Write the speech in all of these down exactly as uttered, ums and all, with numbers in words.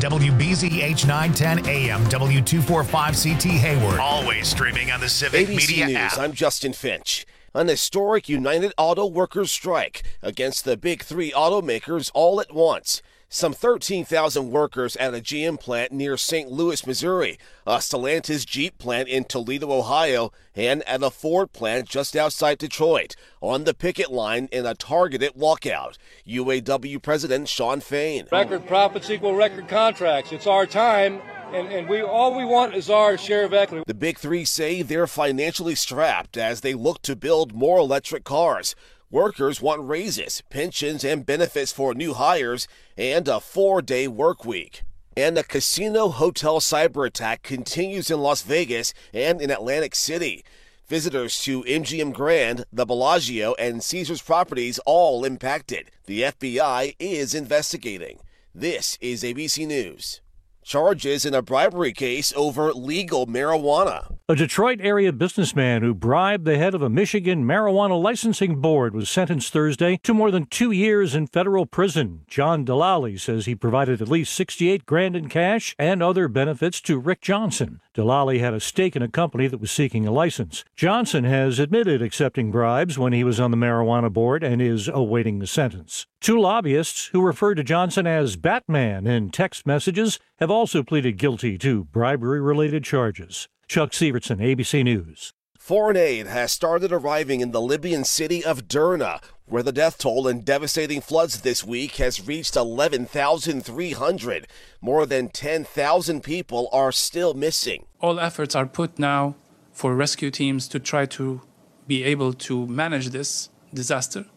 W B Z H nine ten A M, W two forty-five C T Hayward. Always streaming on the Civic A B C Media News, app. I'm Justin Finch. An historic United Auto Workers strike against the big three automakers all at once. Some thirteen thousand workers at a G M plant near Saint Louis, Missouri, a Stellantis Jeep plant in Toledo, Ohio, and at a Ford plant just outside Detroit, on the picket line in a targeted walkout. U A W President Shawn Fain. Record profits equal record contracts. It's our time, and, and we all we want is our share of equity. The big three say they're financially strapped as they look to build more electric cars. Workers want raises, pensions, and benefits for new hires, and a four-day work week. And a casino hotel cyber attack continues in Las Vegas and in Atlantic City. Visitors to M G M Grand, the Bellagio, and Caesars properties all impacted. The F B I is investigating. This is A B C News. Charges in a bribery case over legal marijuana. A Detroit area businessman who bribed the head of a Michigan marijuana licensing board was sentenced Thursday to more than two years in federal prison. John Delali says he provided at least sixty-eight grand in cash and other benefits to Rick Johnson. Delali had a stake in a company that was seeking a license. Johnson has admitted accepting bribes when he was on the marijuana board and is awaiting the sentence. Two lobbyists who referred to Johnson as Batman in text messages have also pleaded guilty to bribery-related charges. Chuck Severson, A B C News. Foreign aid has started arriving in the Libyan city of Derna, where the death toll in devastating floods this week has reached eleven thousand three hundred. More than ten thousand people are still missing. All efforts are put now for rescue teams to try to be able to manage this disaster,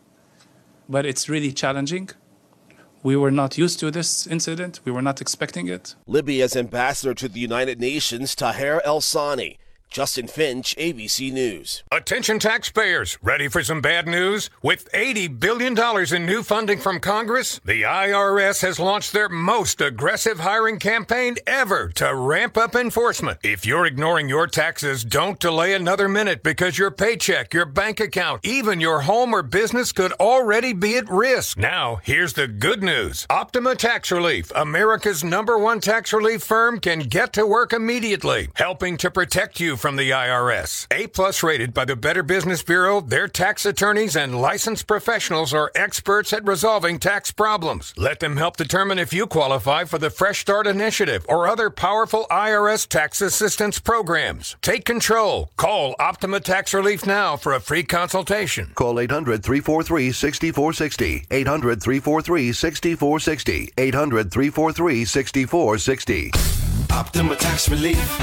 but it's really challenging. We were not used to this incident. We were not expecting it. Libya's ambassador to the United Nations, Taher El Sani. Justin Finch, A B C News. Attention taxpayers, ready for some bad news? With eighty billion dollars in new funding from Congress, the I R S has launched their most aggressive hiring campaign ever to ramp up enforcement. If you're ignoring your taxes, don't delay another minute because your paycheck, your bank account, even your home or business could already be at risk. Now, here's the good news. Optima Tax Relief, America's number one tax relief firm, can get to work immediately, helping to protect you from the I R S. A-plus rated by the Better Business Bureau, their tax attorneys and licensed professionals are experts at resolving tax problems. Let them help determine if you qualify for the Fresh Start Initiative or other powerful I R S tax assistance programs. Take control. Call Optima Tax Relief now for a free consultation. Call eight hundred, three four three, six four six zero. eight hundred, three four three, six four six zero. eight hundred, three four three, six four six zero. Optima Tax Relief.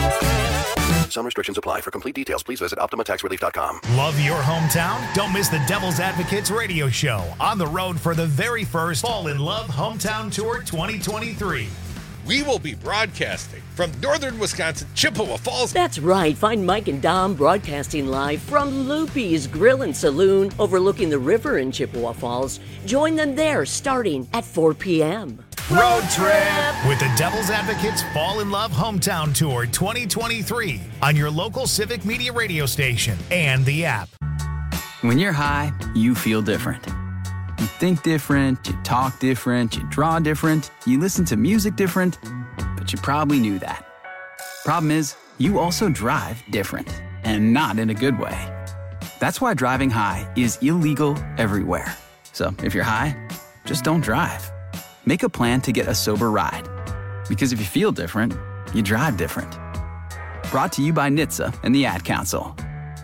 Some restrictions apply. For complete details, please visit optima tax relief dot com. Love your hometown? Don't miss the Devil's Advocates radio show on the road for the very first Fall in Love Hometown Tour twenty twenty-three. We will be broadcasting from northern Wisconsin, Chippewa Falls. That's right. Find Mike and Dom broadcasting live from Loopy's Grill and Saloon overlooking the river in Chippewa Falls. Join them there starting at four p.m. Road trip with the Devil's Advocates Fall in Love Hometown Tour twenty twenty-three on your local Civic Media radio station and the app. When you're high, you feel different. You think different, you talk different, you draw different, you listen to music different, but you probably knew that. Problem is, you also drive different, and not in a good way. That's why driving high is illegal everywhere. So if you're high, just don't drive. Make a plan to get a sober ride. Because if you feel different, you drive different. Brought to you by N H T S A and the Ad Council.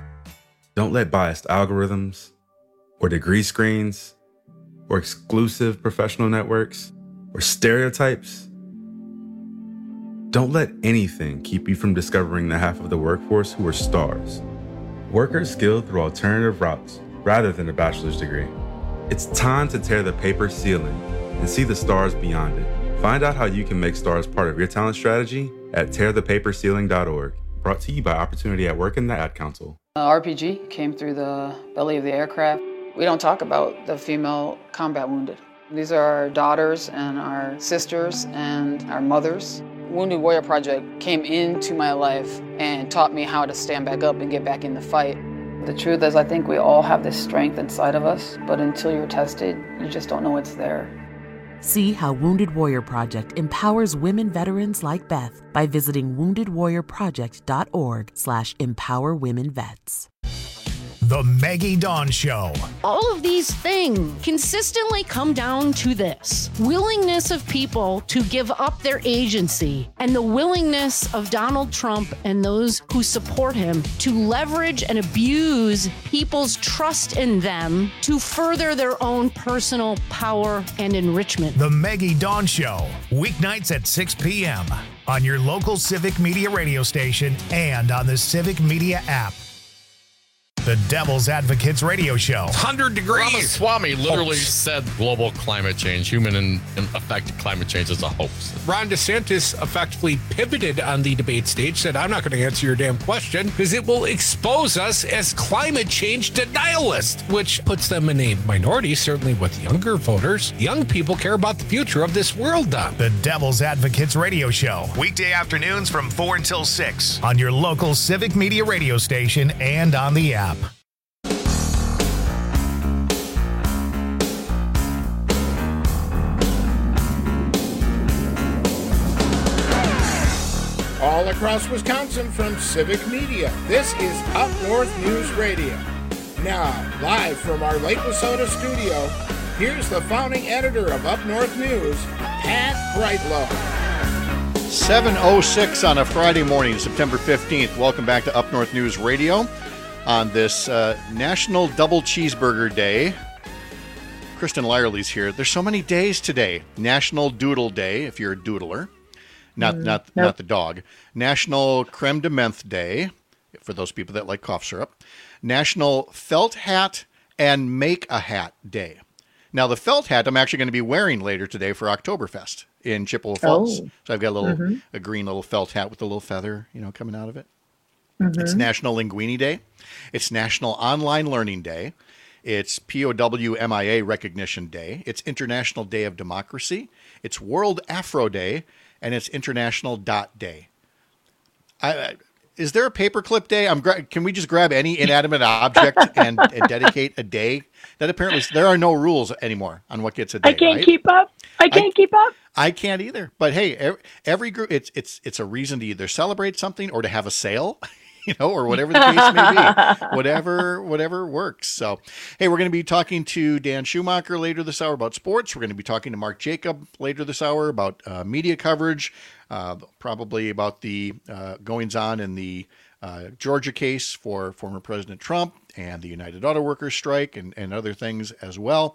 Don't let biased algorithms or degree screens or exclusive professional networks or stereotypes. Don't let anything keep you from discovering the half of the workforce who are stars. Workers skilled through alternative routes rather than a bachelor's degree. It's time to tear the paper ceiling and see the stars beyond it. Find out how you can make stars part of your talent strategy at tear the paper ceiling dot org. Brought to you by Opportunity at Work and the Ad Council. Uh, R P G came through the belly of the aircraft. We don't talk about the female combat wounded. These are our daughters and our sisters and our mothers. Wounded Warrior Project came into my life and taught me how to stand back up and get back in the fight. The truth is, I think we all have this strength inside of us, but until you're tested, you just don't know it's there. See how Wounded Warrior Project empowers women veterans like Beth by visiting wounded warrior project dot org slash empower women vets. The Maggie Dawn Show. All of these things consistently come down to this: willingness of people to give up their agency, and the willingness of Donald Trump and those who support him to leverage and abuse people's trust in them to further their own personal power and enrichment. The Maggie Dawn Show, weeknights at six p.m. on your local Civic Media radio station and on the Civic Media app. The Devil's Advocates Radio Show. one hundred degrees. Ramaswamy literally said global climate change, human and affected climate change is a hoax. Ron DeSantis effectively pivoted on the debate stage, said, I'm not going to answer your damn question because it will expose us as climate change denialists, which puts them in a minority, certainly with younger voters. Young people care about the future of this world, Don. The Devil's Advocates Radio Show. Weekday afternoons from four until six on your local Civic Media radio station and on the app. All across Wisconsin from Civic Media, this is Up North News Radio. Now, live from our Lake Wissota studio, here's the founding editor of Up North News, Pat Brightlow. seven oh six on a Friday morning, September fifteenth. Welcome back to Up North News Radio on this uh, National Double Cheeseburger Day. Kristen Lyerly's here. There's so many days today. National Doodle Day, if you're a doodler. Not mm, not nope. not the dog. National Creme de Menthe Day, for those people that like cough syrup. National Felt Hat and Make a Hat Day. Now, the felt hat I'm actually going to be wearing later today for Oktoberfest in Chippewa Falls. Oh. So I've got a little mm-hmm. a green little felt hat with a little feather, you know, coming out of it. Mm-hmm. It's National Linguini Day. It's National Online Learning Day. It's P O W M I A Recognition Day. It's International Day of Democracy. It's World Afro Day. And it's International Dot Day. I, I, is there a paperclip day? I'm gra- Can we just grab any inanimate object and, and dedicate a day? That apparently, there are no rules anymore on what gets a day, I can't right? keep up. I can't I, keep up. I can't either. But hey, every, every group, it's it's it's a reason to either celebrate something or to have a sale. You know, or whatever the case may be, whatever, whatever works. So, hey, we're going to be talking to Dan Schumacher later this hour about sports. We're going to be talking to Mark Jacob later this hour about uh, media coverage, uh, probably about the uh, goings on in the uh, Georgia case for former President Trump and the United Auto Workers strike and, and other things as well.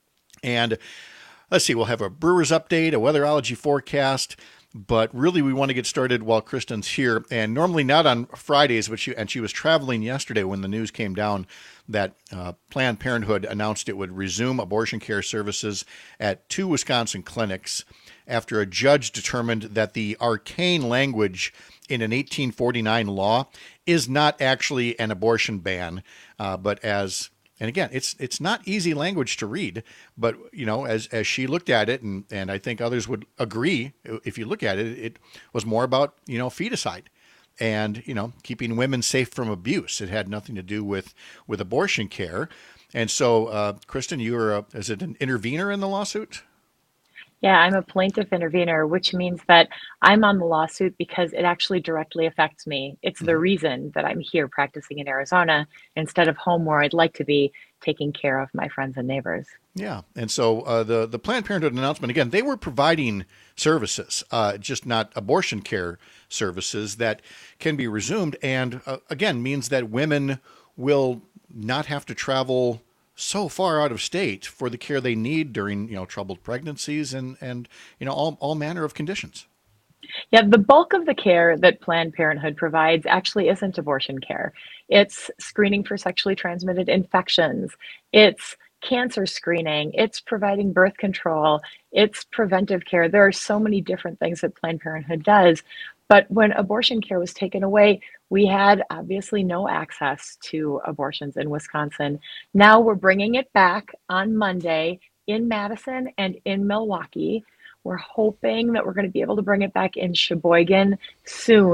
And let's see, we'll have a Brewers update, a weatherology forecast. But really, we want to get started while Kristen's here. And normally not on Fridays, but she and she was traveling yesterday when the news came down that uh, Planned Parenthood announced it would resume abortion care services at two Wisconsin clinics after a judge determined that the arcane language in an eighteen forty-nine law is not actually an abortion ban, uh, but as And again, it's it's not easy language to read, but you know, as as she looked at it, and, and I think others would agree, if you look at it, it was more about, you know, feticide and, you know, keeping women safe from abuse. It had nothing to do with, with abortion care. And so, uh, Kristen, you were, a, is it an intervener in the lawsuit? Yeah, I'm a plaintiff intervener, which means that I'm on the lawsuit because it actually directly affects me. It's the reason that I'm here practicing in Arizona instead of home where I'd like to be taking care of my friends and neighbors. Yeah. And so uh, the, the Planned Parenthood announcement, again, they were providing services, uh, just not abortion care services that can be resumed. And uh, again, means that women will not have to travel so far out of state for the care they need during, you know, troubled pregnancies and, and, you know, all, all manner of conditions. Yeah, the bulk of the care that Planned Parenthood provides actually isn't abortion care. It's screening for sexually transmitted infections. It's cancer screening. It's providing birth control. It's preventive care. There are so many different things that Planned Parenthood does. But when abortion care was taken away, we had obviously no access to abortions in Wisconsin. Now we're bringing it back on Monday in Madison and in Milwaukee. We're hoping that we're going to be able to bring it back in Sheboygan soon,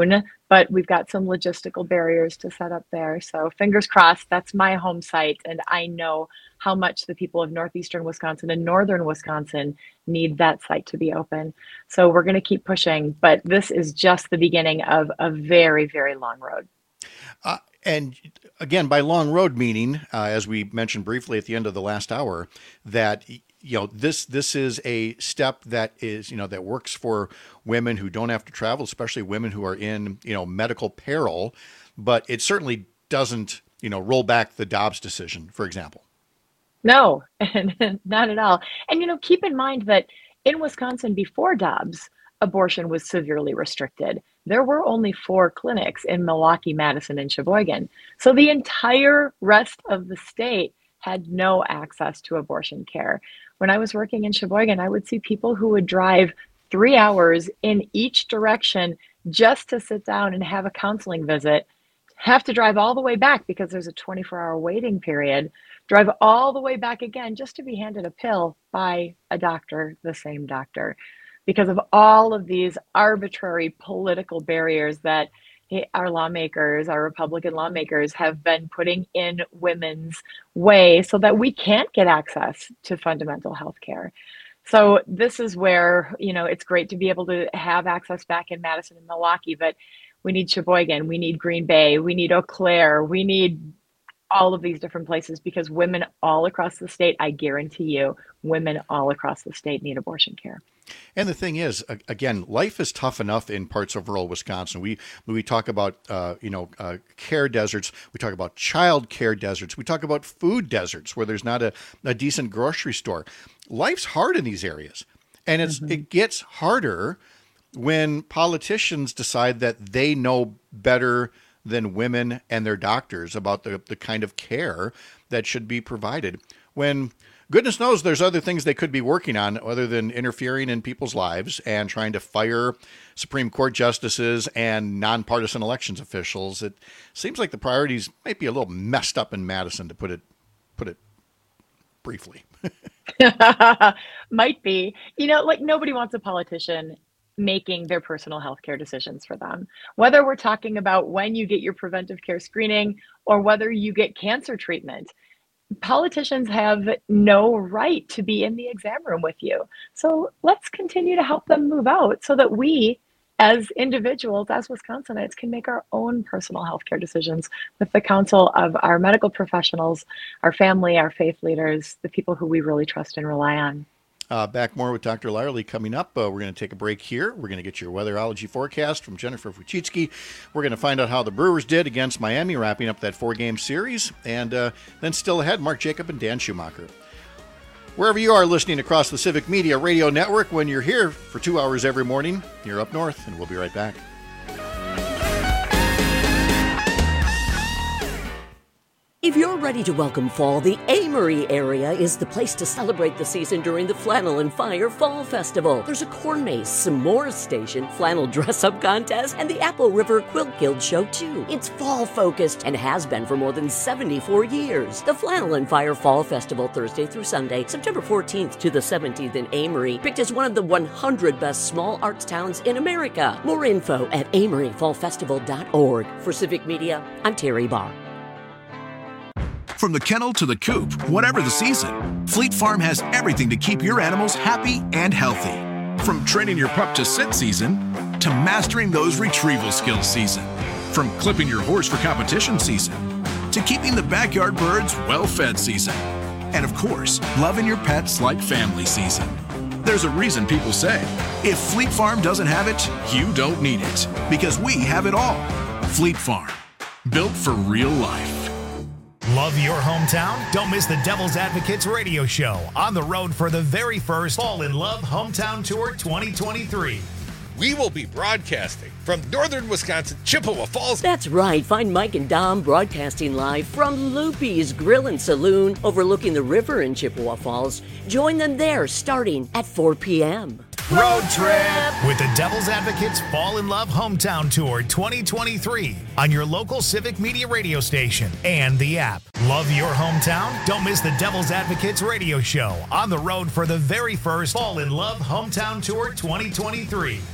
but we've got some logistical barriers to set up there. So fingers crossed, that's my home site. And I know how much the people of northeastern Wisconsin and northern Wisconsin need that site to be open. So we're going to keep pushing, but this is just the beginning of a very, very long road. Uh, and again, by long road meaning, uh, as we mentioned briefly at the end of the last hour, that you know this this is a step that is you know that works for women who don't have to travel, especially women who are in you know medical peril. But it certainly doesn't you know roll back the Dobbs decision, for example. No, not at all. And you know, keep in mind that in Wisconsin before Dobbs, abortion was severely restricted. There were only four clinics in Milwaukee, Madison, and Sheboygan. So the entire rest of the state had no access to abortion care. When I was working in Sheboygan, I would see people who would drive three hours in each direction just to sit down and have a counseling visit, have to drive all the way back because there's a twenty-four hour waiting period, drive all the way back again just to be handed a pill by a doctor, the same doctor, because of all of these arbitrary political barriers that our lawmakers, our Republican lawmakers have been putting in women's way so that we can't get access to fundamental health care. So this is where, you know, it's great to be able to have access back in Madison and Milwaukee, but we need Sheboygan, we need Green Bay, we need Eau Claire, we need all of these different places because women all across the state, I guarantee you, women all across the state need abortion care. And the thing is, again, life is tough enough in parts of rural Wisconsin. We we talk about, uh, you know, uh, care deserts. We talk about child care deserts. We talk about food deserts where there's not a, a decent grocery store. Life's hard in these areas. And it's mm-hmm. it gets harder when politicians decide that they know better than women and their doctors about the, the kind of care that should be provided. When goodness knows there's other things they could be working on other than interfering in people's lives and trying to fire Supreme Court justices and nonpartisan elections officials. It seems like the priorities might be a little messed up in Madison, to put it put it briefly. Might be. You know, like nobody wants a politician making their personal health care decisions for them. Whether we're talking about when you get your preventive care screening or whether you get cancer treatment, politicians have no right to be in the exam room with you. So let's continue to help them move out so that we, as individuals, as Wisconsinites, can make our own personal health care decisions with the counsel of our medical professionals, our family, our faith leaders, the people who we really trust and rely on. Uh, back more with Doctor Lyerly coming up. Uh, we're going to take a break here. We're going to get your weatherology forecast from Jennifer Fuchitsky. We're going to find out how the Brewers did against Miami, wrapping up that four-game series. And uh, then still ahead, Mark Jacob and Dan Schumacher. Wherever you are listening across the Civic Media Radio Network, when you're here for two hours every morning, you're up north, and we'll be right back. If you're ready to welcome fall, the Amory area is the place to celebrate the season during the Flannel and Fire Fall Festival. There's a corn maze, s'mores station, flannel dress-up contest, and the Apple River Quilt Guild show, too. It's fall-focused and has been for more than seventy-four years. The Flannel and Fire Fall Festival, Thursday through Sunday, September fourteenth to the seventeenth in Amory, picked as one of the one hundred best small arts towns in America. More info at amory fall festival dot org. For Civic Media, I'm Terry Barr. From the kennel to the coop, whatever the season, Fleet Farm has everything to keep your animals happy and healthy. From training your pup to sit season, to mastering those retrieval skills season. From clipping your horse for competition season, to keeping the backyard birds well-fed season. And of course, loving your pets like family season. There's a reason people say, if Fleet Farm doesn't have it, you don't need it. Because we have it all. Fleet Farm, built for real life. Love your hometown? Don't miss the Devil's Advocates radio show on the road for the very first Fall in Love Hometown Tour twenty twenty-three. We will be broadcasting from northern Wisconsin, Chippewa Falls. That's right. Find Mike and Dom broadcasting live from Loopy's Grill and Saloon overlooking the river in Chippewa Falls. Join them there starting at four p.m. Road trip with the Devil's Advocates Fall in Love Hometown Tour twenty twenty-three on your local Civic Media radio station and the app. Love your hometown? Don't miss the Devil's Advocates radio show on the road for the very first Fall in Love Hometown Tour twenty twenty-three.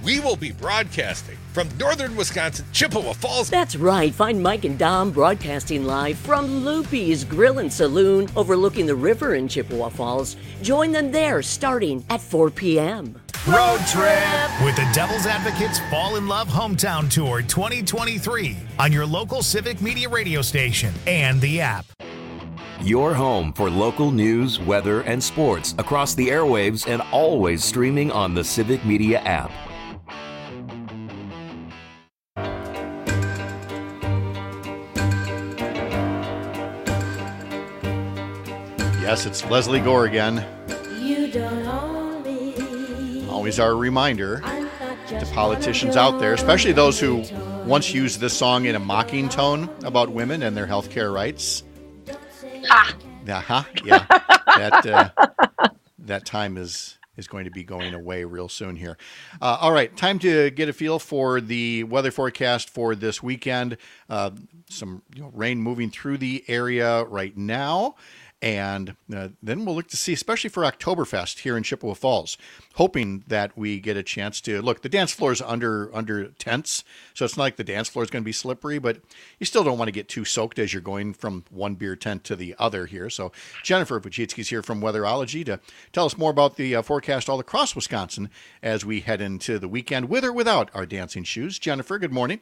we will be broadcasting from northern Wisconsin, Chippewa Falls. That's right. Find Mike and Dom broadcasting live from Loopy's Grill and Saloon overlooking the river in Chippewa Falls. Join them there starting at four p.m. Road Trip with the Devil's Advocates Fall in Love Hometown Tour twenty twenty-three on your local Civic Media radio station and the app. Your home for local news, weather, and sports across the airwaves and always streaming on the Civic Media app. Yes, it's Leslie Gore again. You don't own me. Always our reminder to politicians out there, especially those who once used this song in a mocking tone about women and their health care rights. Ah. Uh-huh, yeah. that uh, that time is is going to be going away real soon here. Uh, all right, time to get a feel for the weather forecast for this weekend. Uh, some you know, rain moving through the area right now. And uh, then we'll look to see, especially for Oktoberfest here in Chippewa Falls, hoping that we get a chance to look. The dance floor is under under tents, so it's not like the dance floor is going to be slippery, but you still don't want to get too soaked as you're going from one beer tent to the other here. So Jennifer Puchitsky is here from Weatherology to tell us more about the uh, forecast all across Wisconsin as we head into the weekend with or without our dancing shoes. Jennifer, good morning.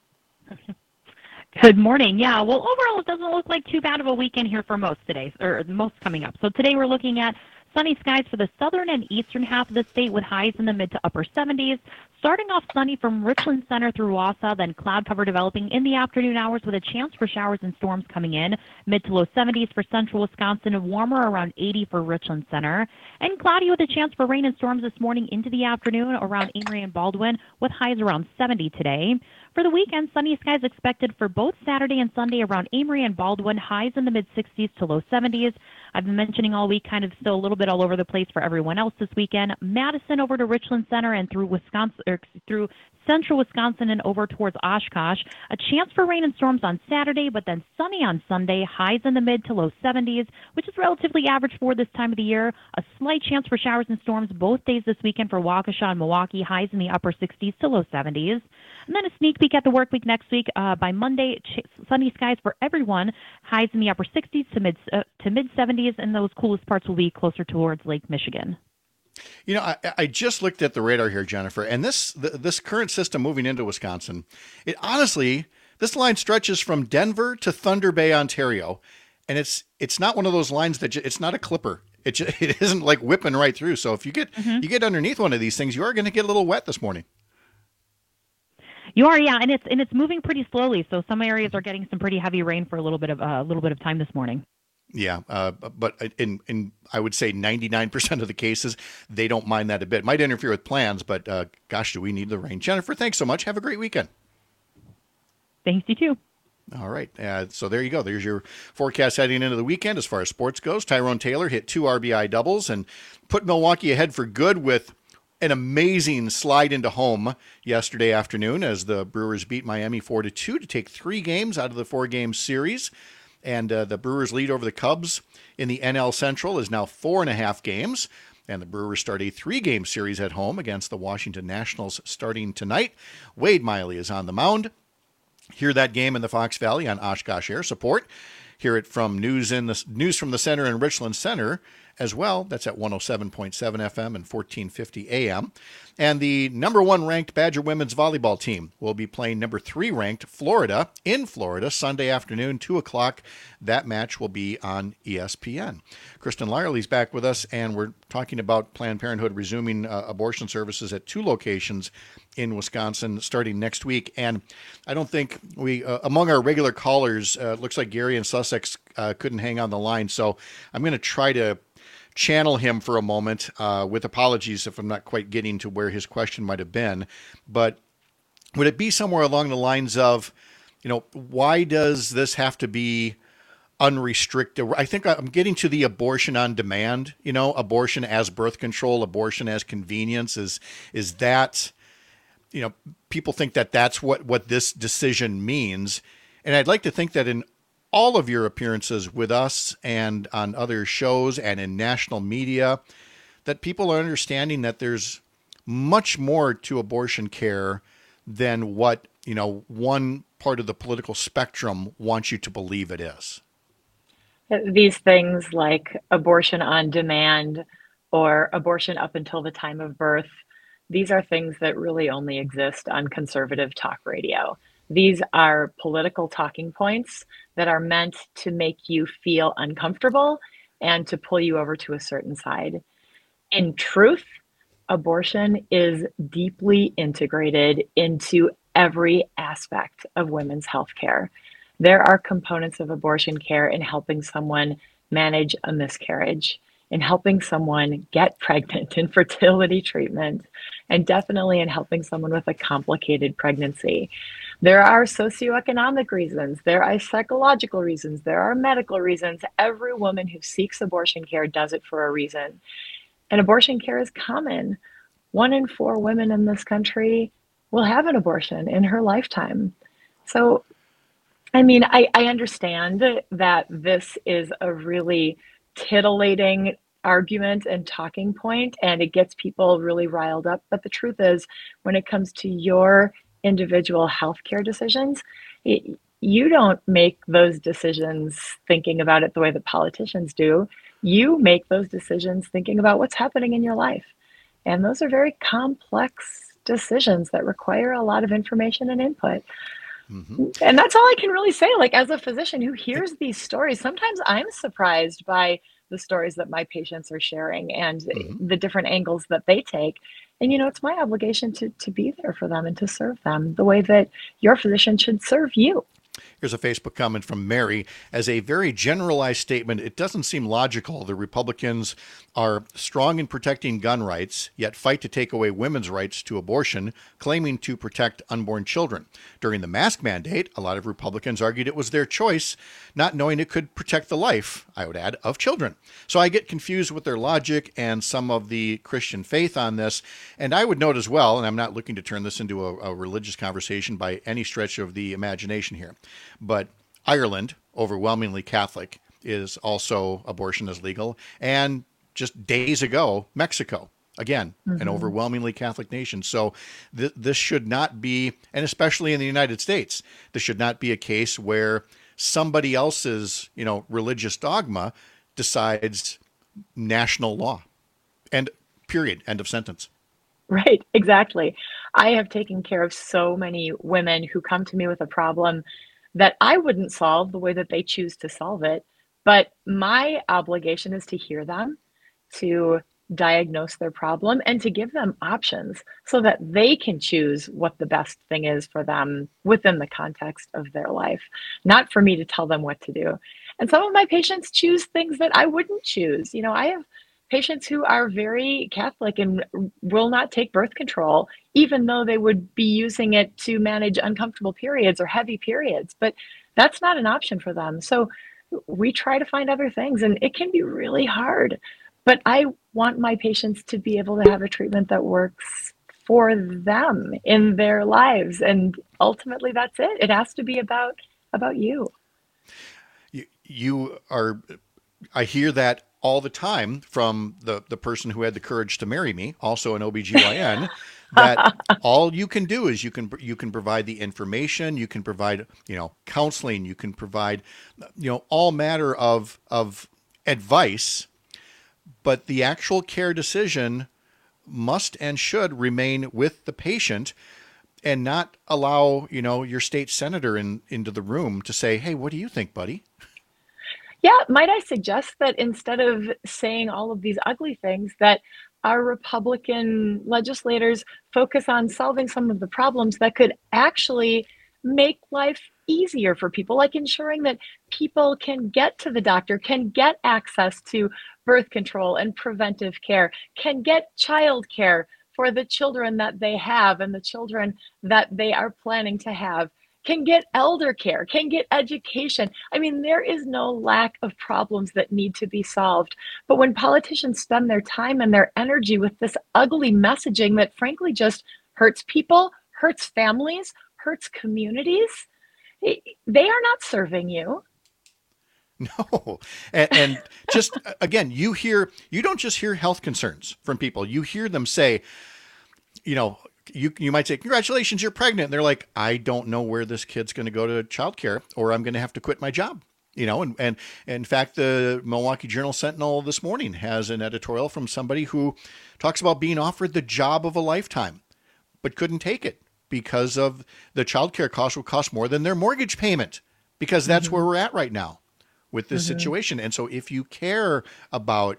Good morning. Yeah, well, overall, it doesn't look like too bad of a weekend here for most today, or most coming up. So today we're looking at sunny skies for the southern and eastern half of the state with highs in the mid to upper seventies. Starting off sunny from Richland Center through Wausau, then cloud cover developing in the afternoon hours with a chance for showers and storms coming in. Mid to low seventies for central Wisconsin and warmer around eighty for Richland Center. And cloudy with a chance for rain and storms this morning into the afternoon around Amory and Baldwin with highs around seventy today. For the weekend, sunny skies expected for both Saturday and Sunday around Amory and Baldwin, highs in the mid sixties to low seventies. I've been mentioning all week, kind of still a little bit all over the place for everyone else this weekend. Madison over to Richland Center and through Wisconsin, or through central Wisconsin and over towards Oshkosh. A chance for rain and storms on Saturday, but then sunny on Sunday, highs in the mid to low seventies, which is relatively average for this time of the year. A slight chance for showers and storms both days this weekend for Waukesha and Milwaukee, highs in the upper sixties to low seventies. And then a sneak peek at the work week next week. Uh, by Monday, ch- sunny skies for everyone, highs in the upper sixties to mid uh, to mid seventies, and those coolest parts will be closer towards Lake Michigan. You know, I, I just looked at the radar here, Jennifer, and this the, this current system moving into Wisconsin, it honestly, this line stretches from Denver to Thunder Bay, Ontario, and it's it's not one of those lines that j- it's not a clipper. It j- it isn't like whipping right through. So if you get mm-hmm. you get underneath one of these things, you are going to get a little wet this morning. You are, yeah, and it's and it's moving pretty slowly. So some areas are getting some pretty heavy rain for a little bit of a uh, little bit of time this morning. Yeah, uh, but in in I would say ninety-nine percent of the cases, they don't mind that a bit. Might interfere with plans, but uh, gosh, do we need the rain. Jennifer, thanks so much. Have a great weekend. Thanks, you too. All right, uh, so there you go. There's your forecast heading into the weekend as far as sports goes. Tyrone Taylor hit two R B I doubles and put Milwaukee ahead for good with an amazing slide into home yesterday afternoon as the Brewers beat Miami four to two to take three games out of the four-game series. And uh, the Brewers' lead over the Cubs in the N L Central is now four and a half games. And the Brewers start a three-game series at home against the Washington Nationals starting tonight. Wade Miley is on the mound. Hear that game in the Fox Valley on Oshkosh Air Support. Hear it from News in the News from the Center in Richland Center as well. That's at one oh seven point seven F M and fourteen fifty A M. And the number one ranked Badger women's volleyball team will be playing number three ranked Florida in Florida Sunday afternoon, two o'clock. That match will be on E S P N. Kristen Lyerly's back with us, and we're talking about Planned Parenthood resuming uh, abortion services at two locations in Wisconsin starting next week. And I don't think we, uh, among our regular callers, uh, looks like Gary in Sussex uh, couldn't hang on the line. So I'm going to try to channel him for a moment, uh, with apologies if I'm not quite getting to where his question might have been. But would it be somewhere along the lines of, you know, why does this have to be unrestricted? I think I'm getting to the abortion on demand, you know, abortion as birth control, abortion as convenience. Is, is that, you know, people think that that's what, what this decision means. And I'd like to think that in all of your appearances with us and on other shows and in national media, that people are understanding that there's much more to abortion care than what, you know, one part of the political spectrum wants you to believe it is. These things like abortion on demand or abortion up until the time of birth, these are things that really only exist on conservative talk radio. These are political talking points that are meant to make you feel uncomfortable and to pull you over to a certain side. In truth, abortion is deeply integrated into every aspect of women's health care. There are components of abortion care in helping someone manage a miscarriage, in helping someone get pregnant, in fertility treatment, and definitely in helping someone with a complicated pregnancy. There are socioeconomic reasons, there are psychological reasons, there are medical reasons. Every woman who seeks abortion care does it for a reason. And abortion care is common. One in four women in this country will have an abortion in her lifetime. So, I mean, I, I understand that this is a really titillating argument and talking point, and it gets people really riled up. But the truth is, when it comes to your individual healthcare decisions, it, you don't make those decisions thinking about it the way that politicians do. You make those decisions thinking about what's happening in your life. And those are very complex decisions that require a lot of information and input. Mm-hmm. And that's all I can really say. Like, as a physician who hears these stories, sometimes I'm surprised by the stories that my patients are sharing and mm-hmm. the different angles that they take. And, you know, it's my obligation to, to be there for them and to serve them the way that your physician should serve you. Here's a Facebook comment from Mary. As a very generalized statement, it doesn't seem logical. The Republicans are strong in protecting gun rights, yet fight to take away women's rights to abortion, claiming to protect unborn children. During the mask mandate, a lot of Republicans argued it was their choice, not knowing it could protect the life, I would add, of children. So I get confused with their logic and some of the Christian faith on this. And I would note as well, and I'm not looking to turn this into a, a religious conversation by any stretch of the imagination here, but Ireland, overwhelmingly Catholic, is also abortion is legal. And just days ago, Mexico, again, mm-hmm. an overwhelmingly Catholic nation. So th- this should not be, and especially in the United States, this should not be a case where somebody else's, you know, religious dogma decides national law. And period. End of sentence. Right, exactly. I have taken care of so many women who come to me with a problem that I wouldn't solve the way that they choose to solve it. But my obligation is to hear them, to diagnose their problem, and to give them options so that they can choose what the best thing is for them within the context of their life, not for me to tell them what to do. And some of my patients choose things that I wouldn't choose. You know, I have patients who are very Catholic and will not take birth control, even though they would be using it to manage uncomfortable periods or heavy periods. But that's not an option for them. So we try to find other things, and it can be really hard. But I want my patients to be able to have a treatment that works for them in their lives. And ultimately, that's it. It has to be about about you. You, you are, I hear that all the time from the, the person who had the courage to marry me, also an O B G Y N, that all you can do is you can you can provide the information, you can provide, you know, counseling, you can provide, you know, all matter of of advice, but the actual care decision must and should remain with the patient and not allow, you know, your state senator in into the room to say, "Hey, what do you think, buddy?" Yeah, might I suggest that instead of saying all of these ugly things, that our Republican legislators focus on solving some of the problems that could actually make life easier for people, like ensuring that people can get to the doctor, can get access to birth control and preventive care, can get child care for the children that they have and the children that they are planning to have, can get elder care, can get education. I mean, there is no lack of problems that need to be solved. But when politicians spend their time and their energy with this ugly messaging that frankly just hurts people, hurts families, hurts communities, they are not serving you. No. And, and just, again, you hear, you don't just hear health concerns from people. You hear them say, you know, you you might say, congratulations, you're pregnant. And they're like, I don't know where this kid's going to go to childcare, or I'm going to have to quit my job. You know, and, and, and in fact, the Milwaukee Journal Sentinel this morning has an editorial from somebody who talks about being offered the job of a lifetime, but couldn't take it because of the childcare cost will cost more than their mortgage payment, because that's mm-hmm. where we're at right now with this mm-hmm. situation. And so if you care about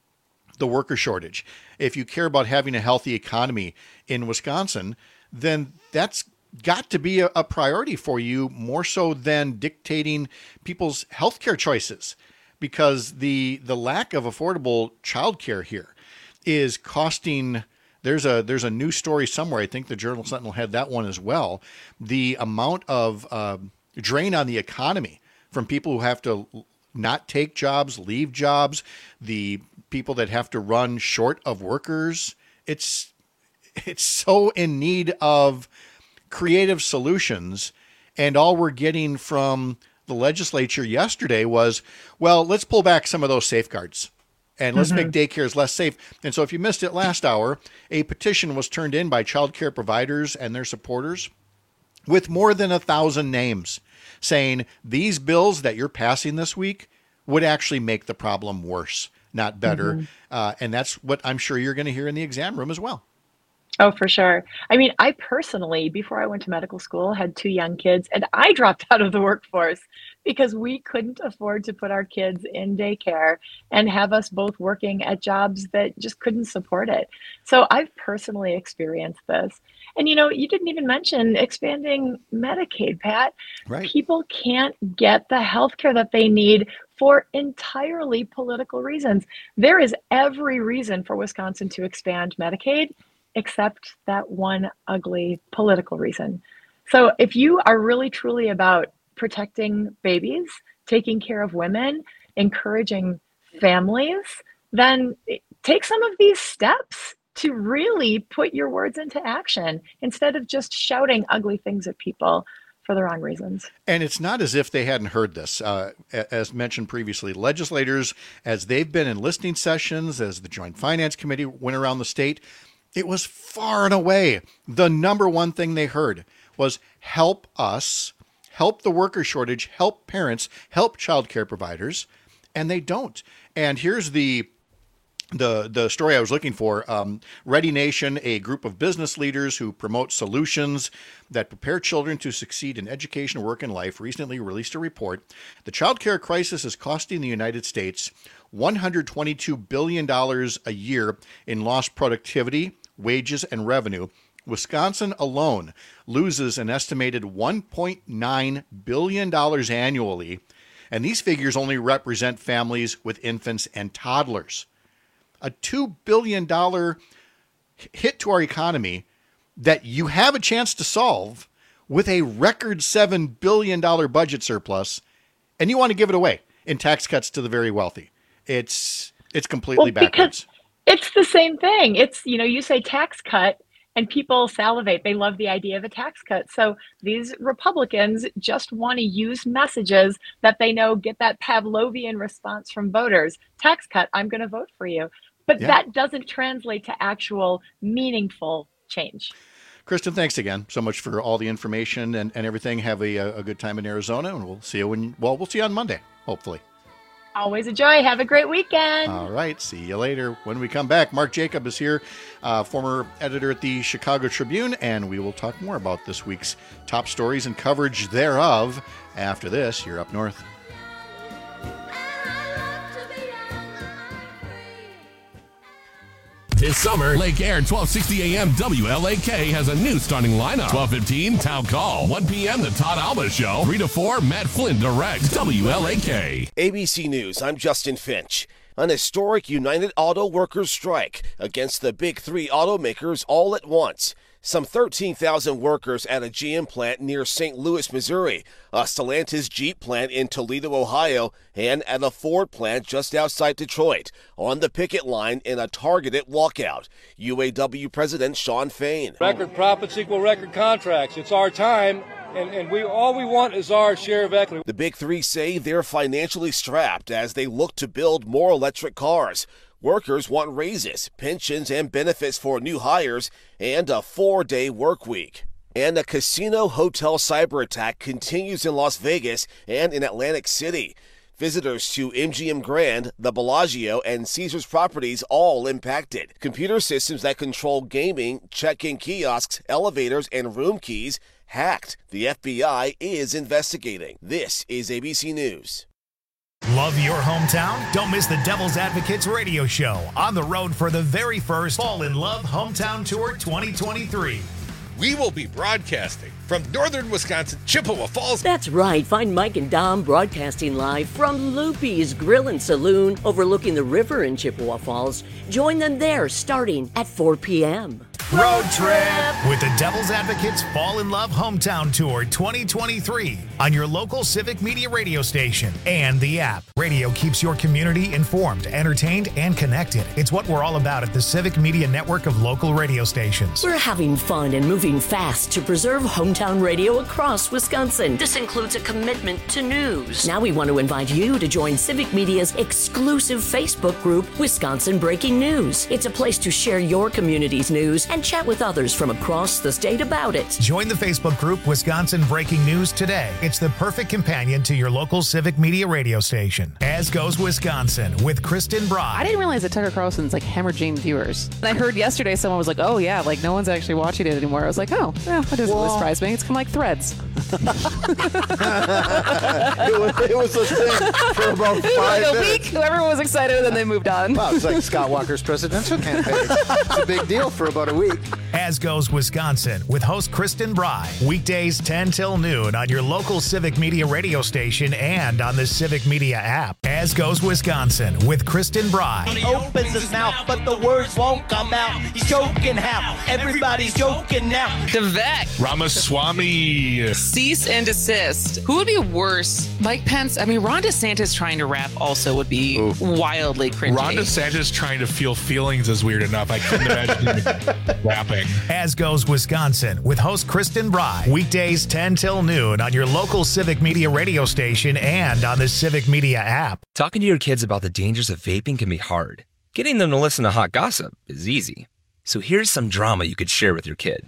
the worker shortage, if you care about having a healthy economy in Wisconsin, then that's got to be a, a priority for you, more so than dictating people's healthcare choices, because the the lack of affordable childcare here is costing. There's a there's a new story somewhere. I think the Journal Sentinel had that one as well. The amount of uh, drain on the economy from people who have to not take jobs, leave jobs, the people that have to run short of workers. It's it's so in need of creative solutions, and all we're getting from the legislature yesterday was, well, let's pull back some of those safeguards and let's mm-hmm. make daycares less safe. And so if you missed it last hour, a petition was turned in by child care providers and their supporters with more than a thousand names saying these bills that you're passing this week would actually make the problem worse, not better. Mm-hmm. Uh, and that's what I'm sure you're going to hear in the exam room as well. Oh, for sure. I mean, I personally, before I went to medical school, had two young kids, and I dropped out of the workforce because we couldn't afford to put our kids in daycare and have us both working at jobs that just couldn't support it. So I've personally experienced this. And, you know, you didn't even mention expanding Medicaid, Pat. Right. People can't get the health care that they need for entirely political reasons. There is every reason for Wisconsin to expand Medicaid, except that one ugly political reason. So if you are really truly about protecting babies, taking care of women, encouraging families, then take some of these steps to really put your words into action instead of just shouting ugly things at people for the wrong reasons. And it's not as if they hadn't heard this. Uh, as mentioned previously, legislators, as they've been in listening sessions, as the Joint Finance Committee went around the state, it was far and away the number one thing they heard was help us, help the worker shortage, help parents, help childcare providers, and they don't. And here's the the the story I was looking for. Um, Ready Nation, a group of business leaders who promote solutions that prepare children to succeed in education, work, and life, recently released a report. The childcare crisis is costing the United States one hundred twenty-two billion dollars a year in lost productivity, wages, and revenue. Wisconsin alone loses an estimated one point nine billion dollars annually, and these figures only represent families with infants and toddlers. A two billion dollars hit to our economy that you have a chance to solve with a record seven billion dollars budget surplus, and you want to give it away in tax cuts to the very wealthy. It's it's completely well, backwards. It's the same thing. It's, you know, you say tax cut and people salivate. They love the idea of a tax cut. So these Republicans just want to use messages that they know get that Pavlovian response from voters. Tax cut, I'm going to vote for you. But yeah. that doesn't translate to actual meaningful change. Kristen, thanks again so much for all the information and, and everything. Have a, a good time in Arizona, and we'll see you when, well, we'll see you on Monday, hopefully. Always a joy. Have a great weekend. All right. See you later. When we come back, Mark Jacob is here, uh, former editor at the Chicago Tribune, and we will talk more about this week's top stories and coverage thereof. After this, you're Up North. This summer, Lake Air twelve sixty A M W L A K has a new starting lineup. twelve fifteen, Town Call. one p.m., The Todd Alba Show. three to four, Matt Flynn directs W L A K. A B C News, I'm Justin Finch. An historic United Auto Workers strike against the big three automakers all at once. Some thirteen thousand workers at a G M plant near Saint Louis, Missouri, a Stellantis Jeep plant in Toledo, Ohio, and at a Ford plant just outside Detroit, on the picket line in a targeted walkout. U A W President Shawn Fain. Record profits equal record contracts. It's our time, and, and we all we want is our share of equity. The big three say they're financially strapped as they look to build more electric cars. Workers want raises, pensions, and benefits for new hires, and a four-day work week. And a casino hotel cyber attack continues in Las Vegas and in Atlantic City. Visitors to M G M Grand, the Bellagio, and Caesars properties all impacted. Computer systems that control gaming, check-in kiosks, elevators, and room keys hacked. The F B I is investigating. This is A B C News. Love your hometown? Don't miss the Devil's Advocates radio show on the road for the very first Fall in Love Hometown Tour twenty twenty-three. We will be broadcasting from northern Wisconsin, Chippewa Falls. That's right. Find Mike and Dom broadcasting live from Loopy's Grill and Saloon overlooking the river in Chippewa Falls. Join them there starting at four p.m. Road trip with the Devil's Advocates Fall in Love Hometown Tour twenty twenty-three on your local Civic Media radio station and the app. Radio keeps your community informed, entertained, and connected. It's what we're all about at the Civic Media network of local radio stations. We're having fun and moving fast to preserve hometown radio across Wisconsin. This includes a commitment to news. Now we want to invite you to join Civic Media's exclusive Facebook group, Wisconsin Breaking News. It's a place to share your community's news and chat with others from across the state about it. Join the Facebook group Wisconsin Breaking News today. It's the perfect companion to your local Civic Media radio station. As Goes Wisconsin with Kristen Broad. I didn't realize that Tucker Carlson's like hemorrhaging viewers. And I heard yesterday someone was like, oh yeah, like no one's actually watching it anymore. I was like, oh, yeah, that doesn't really surprise me. It's kind of like Threads. it, was, it was a thing for about five like a minutes. week, everyone was excited and then they moved on. Wow, it's like Scott Walker's presidential campaign. It's a big deal for about a week. As Goes Wisconsin with host Kristen Bry. Weekdays ten till noon on your local Civic Media radio station and on the Civic Media app. As Goes Wisconsin with Kristen Bry. He opens his mouth, but the words won't come out. He's joking how everybody's joking now. Devek. Ramaswamy. Cease and desist. Who would be worse? Mike Pence? I mean, Ron DeSantis trying to rap also would be Ooh. wildly cringy. Ron DeSantis trying to feel feelings is weird enough. I couldn't imagine him rapping. As Goes Wisconsin with host Kristen Bry. Weekdays ten till noon on your local Civic Media radio station and on the Civic Media app. Talking to your kids about the dangers of vaping can be hard. Getting them to listen to hot gossip is easy. So here's some drama you could share with your kid.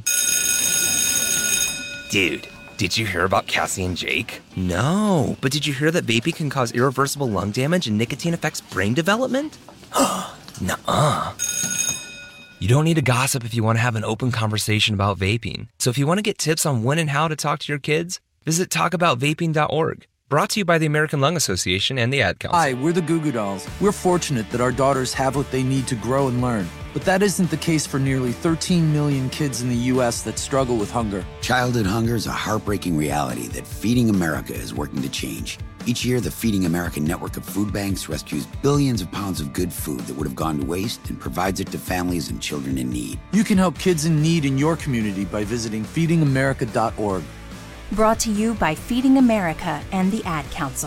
Dude, did you hear about Cassie and Jake? No, but did you hear that vaping can cause irreversible lung damage and nicotine affects brain development? Nuh-uh. You don't need to gossip if you want to have an open conversation about vaping. So if you want to get tips on when and how to talk to your kids, visit talk about vaping dot org. Brought to you by the American Lung Association and the Ad Council. Hi, we're the Goo Goo Dolls. We're fortunate that our daughters have what they need to grow and learn. But that isn't the case for nearly thirteen million kids in the U S that struggle with hunger. Childhood hunger is a heartbreaking reality that Feeding America is working to change. Each year, the Feeding America network of food banks rescues billions of pounds of good food that would have gone to waste and provides it to families and children in need. You can help kids in need in your community by visiting feeding america dot org. Brought to you by Feeding America and the Ad Council.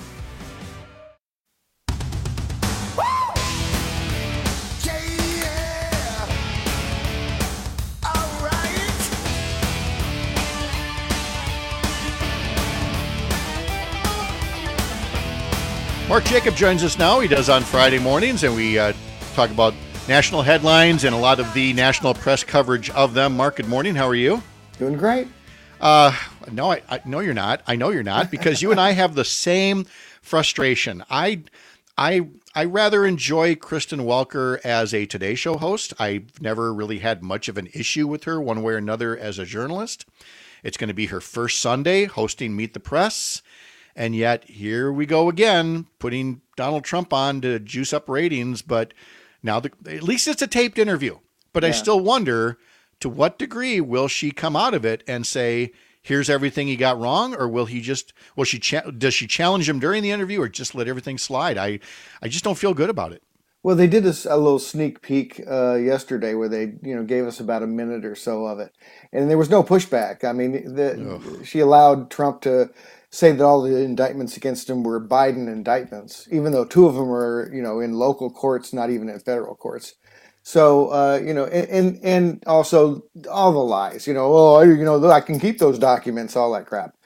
Mark Jacob joins us now. He does on Friday mornings, and we uh, talk about national headlines and a lot of the national press coverage of them. Mark, good morning. How are you? Doing great. Uh, no, I, I no, you're not. I know you're not, because you and I have the same frustration. I, I, I rather enjoy Kristen Welker as a Today Show host. I've never really had much of an issue with her one way or another as a journalist. It's going to be her first Sunday hosting Meet the Press. And yet here we go again, putting Donald Trump on to juice up ratings. But now the, at least it's a taped interview. But yeah. I still wonder, to what degree will she come out of it and say, here's everything he got wrong? Or will he just, will she, cha- does she challenge him during the interview or just let everything slide? I, I just don't feel good about it. Well, they did a, a little sneak peek uh, yesterday where they, you know, gave us about a minute or so of it. And there was no pushback. I mean, the, she allowed Trump to say that all the indictments against him were Biden indictments, even though two of them were, you know, in local courts, not even in federal courts. So, uh, you know, and, and and also all the lies, you know, oh, you know, I can keep those documents, all that crap.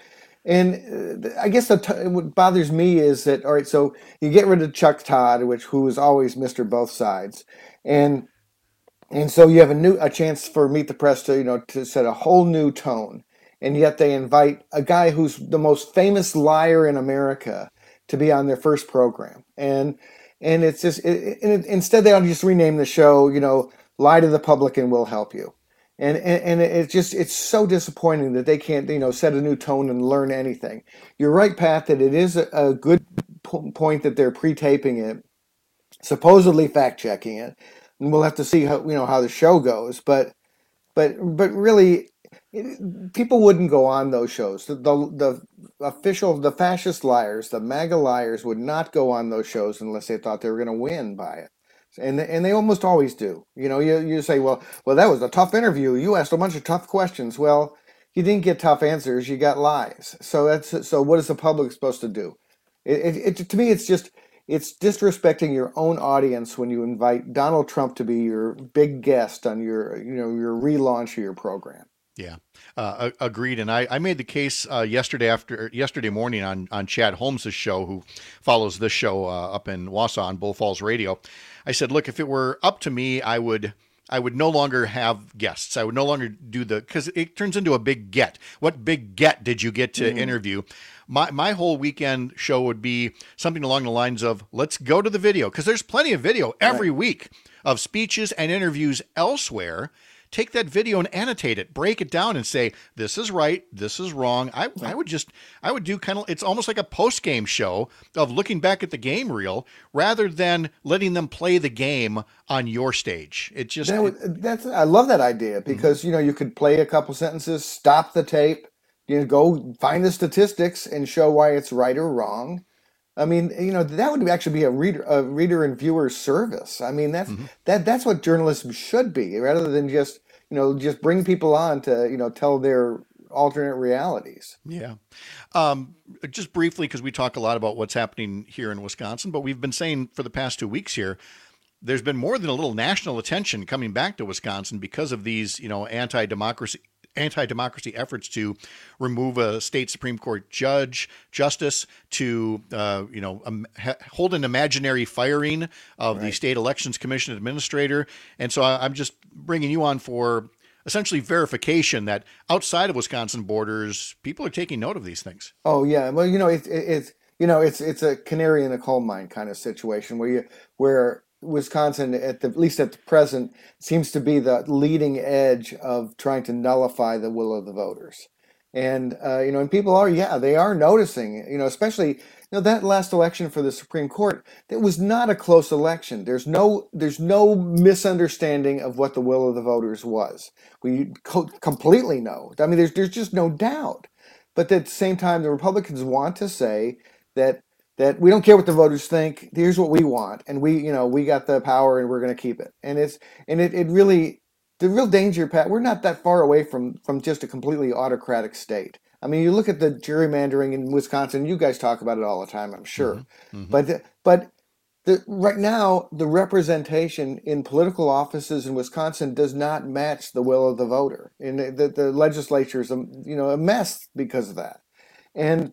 And uh, I guess the t- what bothers me is that, all right, so you get rid of Chuck Todd, which who is always Mister Both Sides, and and so you have a new a chance for Meet the Press to you know to set a whole new tone, and yet they invite a guy who's the most famous liar in America to be on their first program, and and it's just it, it, instead they ought to just rename the show, you know, Lie to the Public and We'll Help You. And, and and it's just it's so disappointing that they can't you know set a new tone and learn anything. You're right, Pat, that it is a, a good po- point that they're pre-taping it, supposedly fact-checking it, and we'll have to see how you know how the show goes. But but but really, it, people wouldn't go on those shows. The, the the official the fascist liars, the MAGA liars, would not go on those shows unless they thought they were going to win by it. And and they almost always do. You know, you you say, well, well, that was a tough interview. You asked a bunch of tough questions. Well, you didn't get tough answers. You got lies. So that's so. What is the public supposed to do? It, it, it to me, it's just it's disrespecting your own audience when you invite Donald Trump to be your big guest on your you know your relaunch of your program. Yeah, uh, agreed. And I, I made the case uh, yesterday after yesterday morning on on Chad Holmes' show, who follows this show uh, up in Wausau on Bull Falls Radio. I said, look, if it were up to me, I would I would no longer have guests. I would no longer do the because it turns into a big get. What big get did you get to mm. interview? My my whole weekend show would be something along the lines of let's go to the video because there's plenty of video every right. week of speeches and interviews elsewhere. Take that video and annotate it, break it down and say, this is right, this is wrong. I, I would just, I would do kind of, it's almost like a post-game show of looking back at the game reel rather than letting them play the game on your stage. It just, that would, that's, I love that idea because, mm-hmm. you know, you could play a couple sentences, stop the tape, you know, go find the statistics and show why it's right or wrong. I mean, you know, that would actually be a reader, a reader and viewer service. I mean, that's mm-hmm. that that's what journalism should be, rather than just you know just bring people on to you know tell their alternate realities. Yeah, um, just briefly because we talk a lot about what's happening here in Wisconsin, but we've been saying for the past two weeks here, there's been more than a little national attention coming back to Wisconsin because of these you know anti-democracy. anti-democracy efforts to remove a state Supreme Court judge, justice, to uh, you know um, ha- hold an imaginary firing of right. the state elections commission administrator. And so I, I'm just bringing you on for essentially verification that outside of Wisconsin borders, people are taking note of these things. Oh yeah, well you know it's it, it's you know it's it's a canary in a coal mine kind of situation where you where. Wisconsin, at the at least at the present, seems to be the leading edge of trying to nullify the will of the voters, and uh, you know, and people are, yeah, they are noticing, you know, especially you know that last election for the Supreme Court, it was not a close election. There's no, there's no misunderstanding of what the will of the voters was. We co- completely know. I mean, there's there's just no doubt. But at the same time, the Republicans want to say that. That we don't care what the voters think. Here's what we want, and we, you know, we got the power, and we're going to keep it. And it's, and it, it really, the real danger, Pat. We're not that far away from from just a completely autocratic state. I mean, you look at the gerrymandering in Wisconsin. You guys talk about it all the time, I'm sure. Mm-hmm. Mm-hmm. But but the, right now, the representation in political offices in Wisconsin does not match the will of the voter, and the, the, the legislature is, a, you know, a mess because of that. And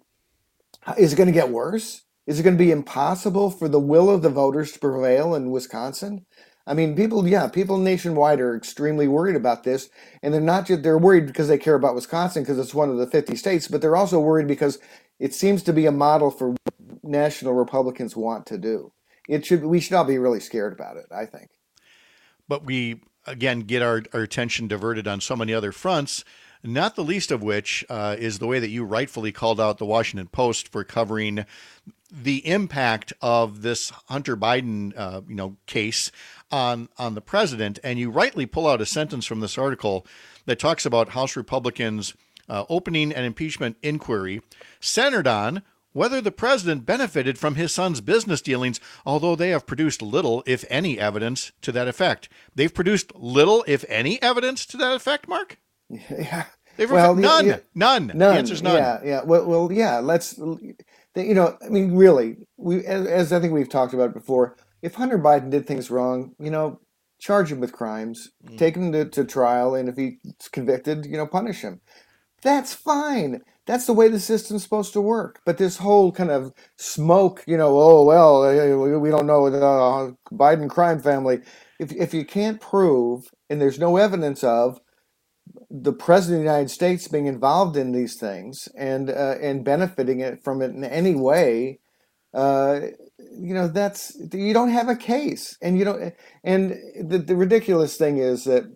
is it going to get worse? Is it going to be impossible for the will of the voters to prevail in Wisconsin? I mean, people, yeah, people nationwide are extremely worried about this, and they're not just, they're worried because they care about Wisconsin because it's one of the fifty states, but they're also worried because it seems to be a model for what national Republicans want to do. It should, we should all be really scared about it, I think. But we, again, get our, our attention diverted on so many other fronts, not the least of which uh, is the way that you rightfully called out the Washington Post for covering the impact of this Hunter Biden, uh, you know, case on on the president. And you rightly pull out a sentence from this article that talks about House Republicans uh, opening an impeachment inquiry centered on whether the president benefited from his son's business dealings, although they have produced little, if any, evidence to that effect. They've produced little, if any, evidence to that effect, Mark? Yeah. They've well, none, yeah, none. None. The answer's none. Yeah, yeah. Well, well, yeah. Let's, you know, I mean, really, we as, as I think we've talked about before, if Hunter Biden did things wrong, you know, charge him with crimes, mm. take him to, to trial, and if he's convicted, you know, punish him. That's fine. That's the way the system's supposed to work. But this whole kind of smoke, you know, oh, well, eh, we don't know the uh, Biden crime family. If, if you can't prove, and there's no evidence of, the president of the United States being involved in these things and uh, and benefiting it from it in any way, uh, you know, that's, you don't have a case. And you don't, and the, the ridiculous thing is that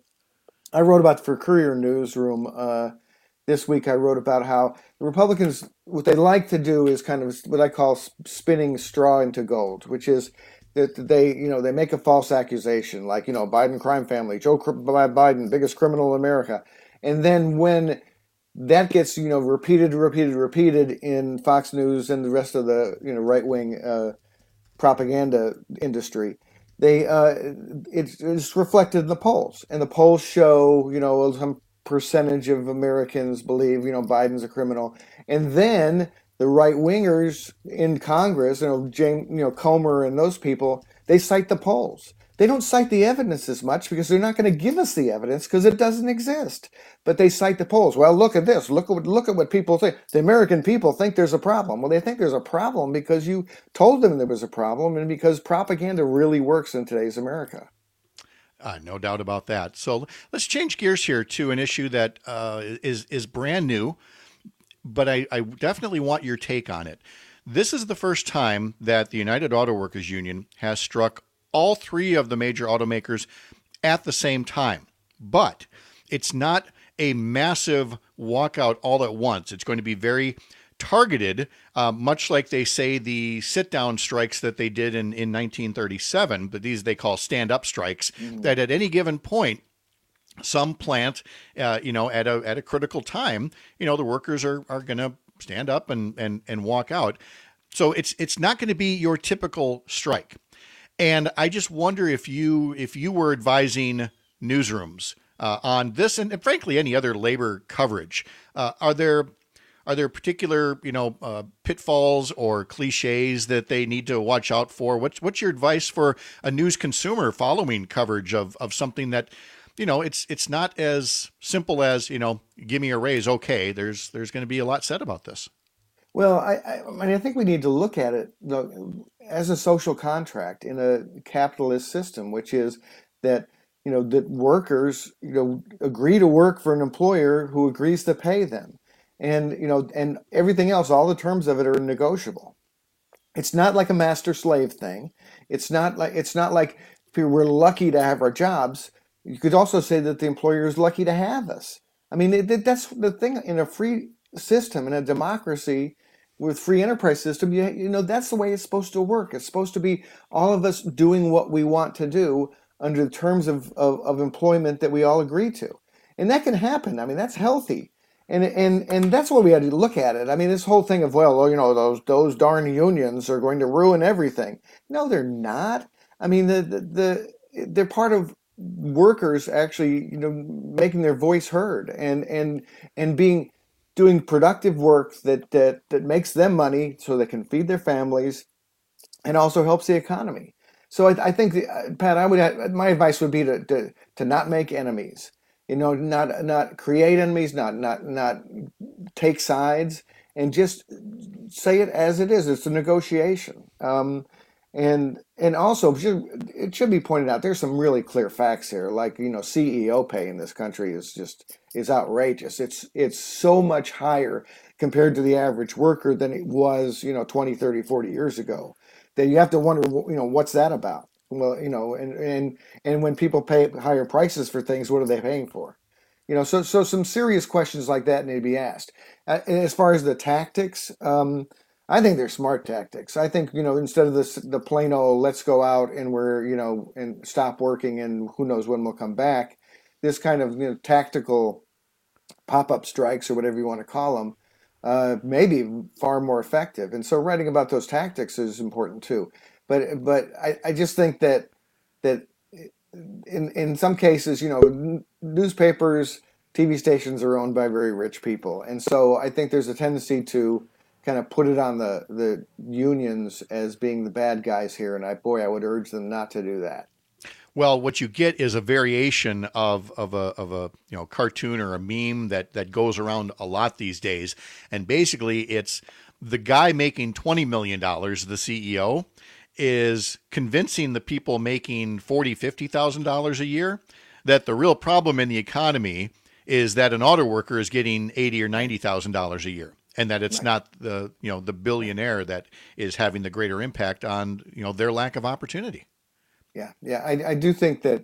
I wrote about for Courier Newsroom uh, this week. I wrote about how the Republicans, what they like to do is kind of what I call spinning straw into gold, which is that they, you know, they make a false accusation, like, you know, Biden crime family, Joe Biden, biggest criminal in America. And then when that gets, you know, repeated, repeated, repeated in Fox News and the rest of the, you know, right-wing uh, propaganda industry, they uh, it's, it's reflected in the polls. And the polls show, you know, some percentage of Americans believe, you know, Biden's a criminal. And then the right-wingers in Congress, you know, James, you know, Comer and those people, they cite the polls. They don't cite the evidence as much because they're not going to give us the evidence because it doesn't exist. But they cite the polls. Well, look at this. Look at what, look at what people think. The American people think there's a problem. Well, they think there's a problem because you told them there was a problem and because propaganda really works in today's America. Uh, no doubt about that. So let's change gears here to an issue that uh, is is brand new, but I, I definitely want your take on it. This is the first time that the United Auto Workers Union has struck all three of the major automakers at the same time. But it's not a massive walkout all at once. It's going to be very targeted, uh, much like they say the sit-down strikes that they did in, in nineteen thirty-seven, but these they call stand-up strikes, mm-hmm. that at any given point, some plant, uh, you know, at a at a critical time, you know, the workers are are going to stand up and, and, and walk out. So it's it's not going to be your typical strike. And I just wonder if you if you were advising newsrooms uh, on this and, and frankly any other labor coverage, uh, are there are there particular you know uh, pitfalls or cliches that they need to watch out for? What's what's your advice for a news consumer following coverage of of something that you know it's it's not as simple as you know give me a raise? Okay, there's there's going to be a lot said about this. Well, I, I, I mean, I think we need to look at it you know, as a social contract in a capitalist system, which is that, you know, that workers, you know, agree to work for an employer who agrees to pay them. And, you know, and everything else, all the terms of it are negotiable. It's not like a master slave thing. It's not like, it's not like we're lucky to have our jobs. You could also say that the employer is lucky to have us. I mean, it, that's the thing in a free system, in a democracy with free enterprise system, you, you know, that's the way it's supposed to work. It's supposed to be all of us doing what we want to do under the terms of, of, of employment that we all agree to. And that can happen. I mean, that's healthy. And and and that's what we had to look at it. I mean, this whole thing of, well, you know, those those darn unions are going to ruin everything. No, they're not. I mean, the the, the they're part of workers actually, you know, making their voice heard and and and being doing productive work that, that that makes them money so they can feed their families and also helps the economy. So I, I think, the, uh, Pat, I would my advice would be to, to to not make enemies. You know, not not create enemies, not not not take sides, and just say it as it is. It's a negotiation. Um, and and also, it should be pointed out, there's some really clear facts here. Like, you know, C E O pay in this country is just is outrageous. It's it's so much higher compared to the average worker than it was, you know, twenty, thirty, forty years ago. That you have to wonder, you know, what's that about? Well, you know, and and and when people pay higher prices for things, what are they paying for? You know, so so some serious questions like that need to be asked. Uh, and as far as the tactics, um, I think they're smart tactics. I think, you know, instead of this, the plain old, let's go out and we're, you know, and stop working and who knows when we'll come back, this kind of, you know, tactical pop-up strikes or whatever you want to call them, uh, may be far more effective. And so writing about those tactics is important too. But but I, I just think that that in in some cases, you know, n- newspapers, T V stations are owned by very rich people. And so I think there's a tendency to kind of put it on the, the unions as being the bad guys here. And I, boy, I would urge them not to do that. Well, what you get is a variation of of a of a you know cartoon or a meme that that goes around a lot these days, and basically it's the guy making twenty million dollars, the C E O, is convincing the people making forty, fifty thousand dollars a year that the real problem in the economy is that an auto worker is getting eighty or ninety thousand dollars a year, and that it's right. not the you know the billionaire that is having the greater impact on you know their lack of opportunity. Yeah, yeah, I, I do think that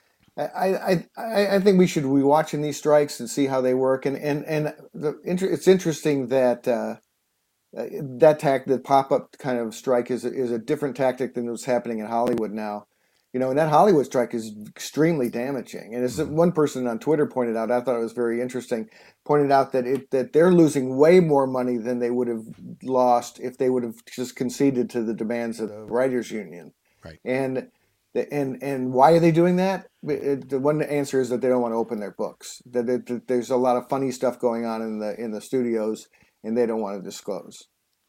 I, I I think we should be watching these strikes and see how they work, and and and the it's interesting that uh, that tact that pop up kind of strike is a, is a different tactic than what's happening in Hollywood now. You know, and that Hollywood strike is extremely damaging. And as one person on Twitter pointed out, I thought it was very interesting, pointed out that it that they're losing way more money than they would have lost if they would have just conceded to the demands of the writers' union. Right. And and and why are they doing that? It, the one answer is that they don't want to open their books. That, it, that there's a lot of funny stuff going on in the in the studios, and they don't want to disclose.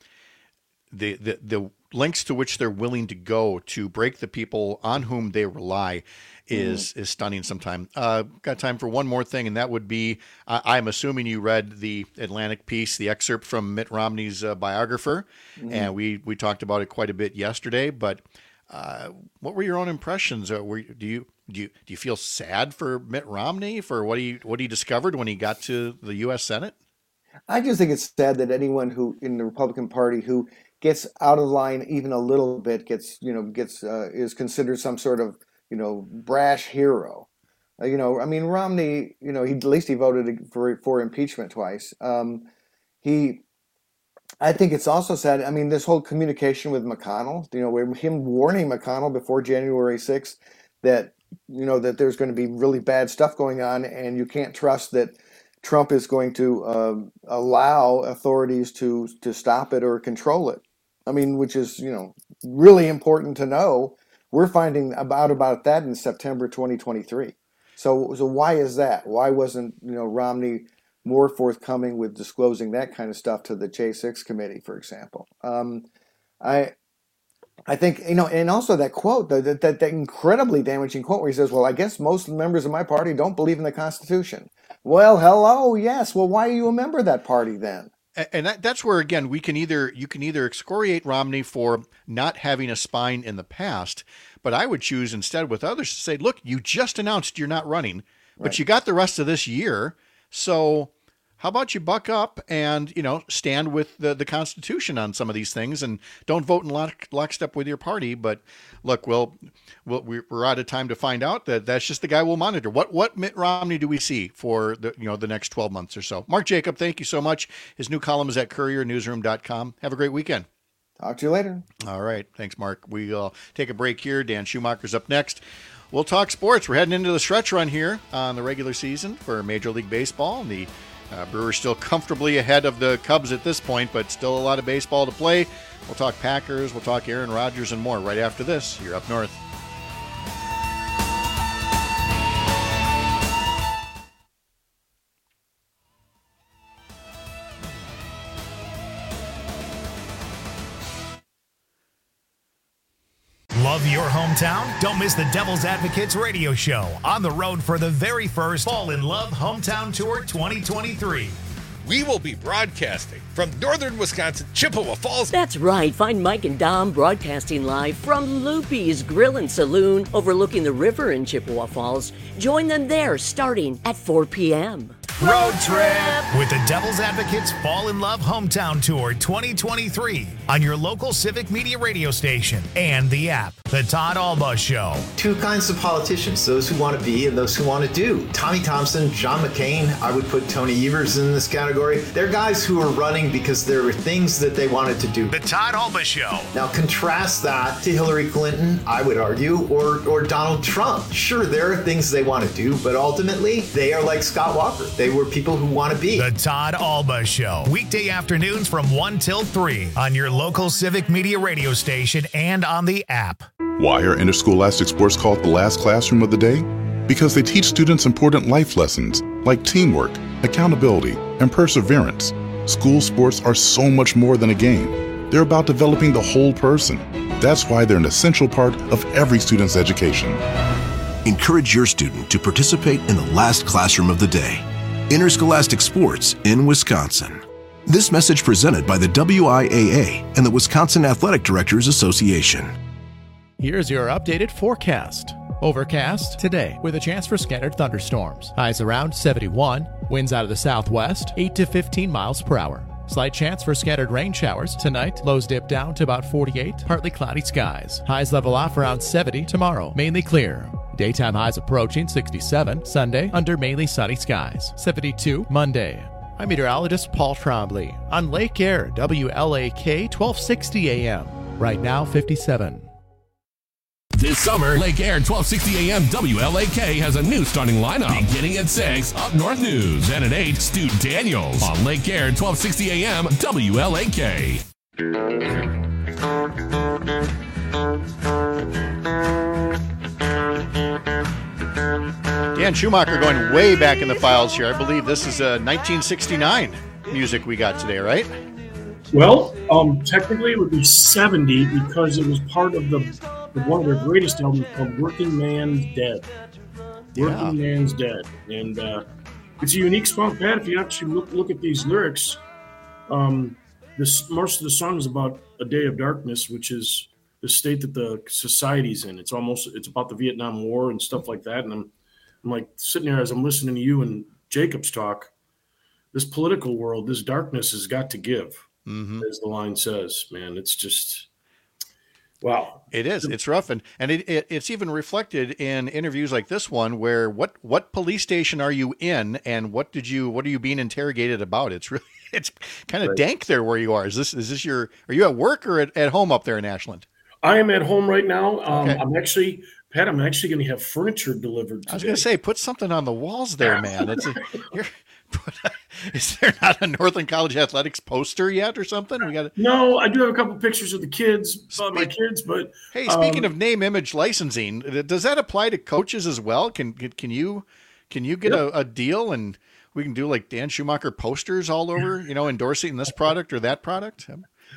The, the the lengths to which they're willing to go to break the people on whom they rely is mm. is stunning sometimes. Uh, got time for one more thing, and that would be, uh, I'm assuming you read the Atlantic piece, the excerpt from Mitt Romney's uh, biographer, mm. and we, we talked about it quite a bit yesterday, but uh, what were your own impressions? Uh, were, do you do you do you feel sad for Mitt Romney for what he what he discovered when he got to the U S Senate? I just think it's sad that anyone who in the Republican Party who gets out of line even a little bit gets you know gets uh, is considered some sort of you know brash hero. Uh, you know, I mean Romney. You know, he at least he voted for for impeachment twice. Um, he, I think it's also sad. I mean, this whole communication with McConnell. You know, where him warning McConnell before January sixth that you know that there's going to be really bad stuff going on, and you can't trust that Trump is going to uh, allow authorities to to stop it or control it. I mean, which is, you know, really important to know. We're finding about about that in September twenty twenty-three. So, so why is that? Why wasn't, you know, Romney more forthcoming with disclosing that kind of stuff to the J six committee, for example? Um, I, I think, you know, and also that quote, that, that that incredibly damaging quote where he says, "Well, I guess most members of my party don't believe in the Constitution." Well, hello, yes. Well, why are you a member of that party then? And that, that's where, again, we can either you can either excoriate Romney for not having a spine in the past, but I would choose instead with others to say, look, you just announced you're not running, but right. you got the rest of this year. So how about you buck up and, you know, stand with the, the Constitution on some of these things and don't vote in lock, lockstep with your party. But look, we'll, we'll, we're out of time to find out that that's just the guy we'll monitor. What what Mitt Romney do we see for the you know the next twelve months or so? Mark Jacob, thank you so much. His new column is at courier newsroom dot com. Have a great weekend. Talk to you later. All right. Thanks, Mark. We'll take a break here. Dan Schumacher's up next. We'll talk sports. We're heading into the stretch run here on the regular season for Major League Baseball. The Uh, Brewers still comfortably ahead of the Cubs at this point, but still a lot of baseball to play. We'll talk Packers, we'll talk Aaron Rodgers and more right after this. You're Up North. Love your hometown? Don't miss the Devil's Advocates radio show on the road for the very first Fall in Love Hometown Tour twenty twenty-three. We will be broadcasting from northern Wisconsin, Chippewa Falls. That's right. Find Mike and Dom broadcasting live from Loopy's Grill and Saloon overlooking the river in Chippewa Falls. Join them there starting at four p.m. Road trip with the Devil's Advocates Fall in Love Hometown Tour twenty twenty-three on your local Civic Media radio station and the app. The Todd Alba Show. Two kinds of politicians, those who want to be and those who want to do. Tommy Thompson, John McCain, I would put Tony Evers in this category. They're guys who are running because there were things that they wanted to do. The Todd Alba Show. Now contrast that to Hillary Clinton, I would argue, or, or Donald Trump. Sure, there are things they want to do, but ultimately they are like Scott Walker. They were people who want to be. The Todd Alba Show. Weekday afternoons from one till three on your local Civic Media radio station and on the app. Why are interscholastic sports called the last classroom of the day? Because they teach students important life lessons like teamwork, accountability, and perseverance. School sports are so much more than a game. They're about developing the whole person. That's why they're an essential part of every student's education. encourage your student to participate in the last classroom of the day, interscholastic sports in Wisconsin. This message presented by the W I A A and the Wisconsin Athletic Directors Association. Here's your updated forecast. Overcast today with a chance for scattered thunderstorms. Highs around seventy-one. Winds out of the southwest, eight to fifteen miles per hour. Slight chance for scattered rain showers tonight. Lows dip down to about forty-eight. Partly cloudy skies. Highs level off around seventy tomorrow. Mainly clear. Daytime highs approaching sixty-seven. Sunday under mainly sunny skies. seventy-two Monday. I'm meteorologist Paul Trombley on Lake Air, W L A K twelve sixty A M. Right now fifty-seven. This summer, Lake Air twelve sixty A M W L A K has a new starting lineup. Beginning at six, Up North News, and at eight, Stu Daniels on Lake Air twelve sixty A M W L A K. Dan Schumacher going way back in the files here. I believe this is a nineteen sixty-nine music we got today, right? Well, um, technically it would be seventy because it was part of the, the one of their greatest albums called Working Man's Dead. Working yeah. Man's Dead. And uh, it's a unique song, Pat. If you actually look, look at these lyrics, um, this most of the song is about a day of darkness, which is the state that the society's in. It's almost it's about the Vietnam War and stuff like that. And I'm I'm like sitting there as I'm listening to you and Jacob's talk. This political world, this darkness has got to give. Mm-hmm. As the line says, man, it's just wow. It is. It's rough, and and it, it it's even reflected in interviews like this one, where what what police station are you in, and what did you what are you being interrogated about? It's really it's kind of right. dank there where you are. Is this is this your are you at work or at, at home up there in Ashland? I am at home right now. Um, Okay. I'm actually Pat. I'm actually going to have furniture delivered today. I was going to say, put something on the walls there, man. It's a, you're. Is there not a Northland College athletics poster yet or something? We got No, I do have a couple pictures of the kids, uh, my kids, but Hey, speaking um, of name, image licensing, does that apply to coaches as well? Can can, can you can you get Yep. a, a deal and we can do like Dan Schumacher posters all over, you know, endorsing this product or that product?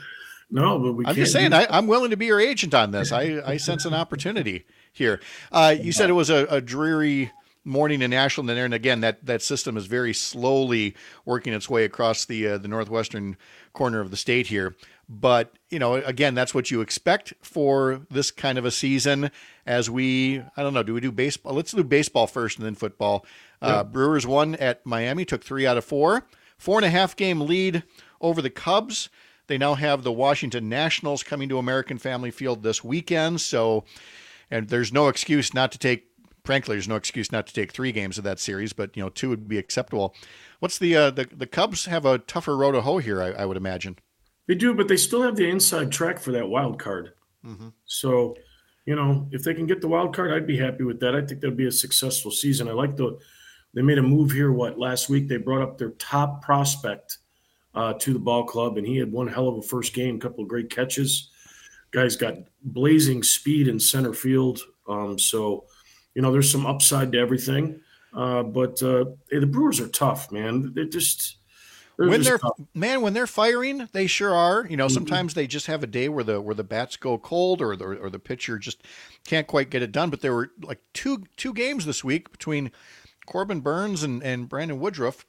no, but we. I'm can't just saying, do- I, I'm willing to be your agent on this. I, I sense an opportunity here. Uh, you said it was a, a dreary morning in Ashland there, and again, that, that system is very slowly working its way across the uh, the northwestern corner of the state here. But you know, again, that's what you expect for this kind of a season. As we, I don't know, do we do baseball? Let's do baseball first, and then football. Uh, Yeah. Brewers won at Miami, took three out of four, four and a half game lead over the Cubs. They now have the Washington Nationals coming to American Family Field this weekend. So, and there's no excuse not to take. Frankly, there's no excuse not to take three games of that series, but you know, two would be acceptable. What's the uh, the the Cubs have a tougher road to hoe here, I, I would imagine. They do, but they still have the inside track for that wild card. Mm-hmm. So, you know, if they can get the wild card, I'd be happy with that. I think that'd be a successful season. I like the they made a move here. What last week they brought up their top prospect uh, to the ball club, and he had one hell of a first game, a couple of great catches. Guy's got blazing speed in center field. Um, so. You know, there's some upside to everything, uh, but uh, hey, the Brewers are tough, man. They're just they're When just they're tough. man, when they're firing, they sure are. You know, Mhm. sometimes they just have a day where the where the bats go cold, or the or the pitcher just can't quite get it done. But there were like two two games this week between Corbin Burns and, and Brandon Woodruff,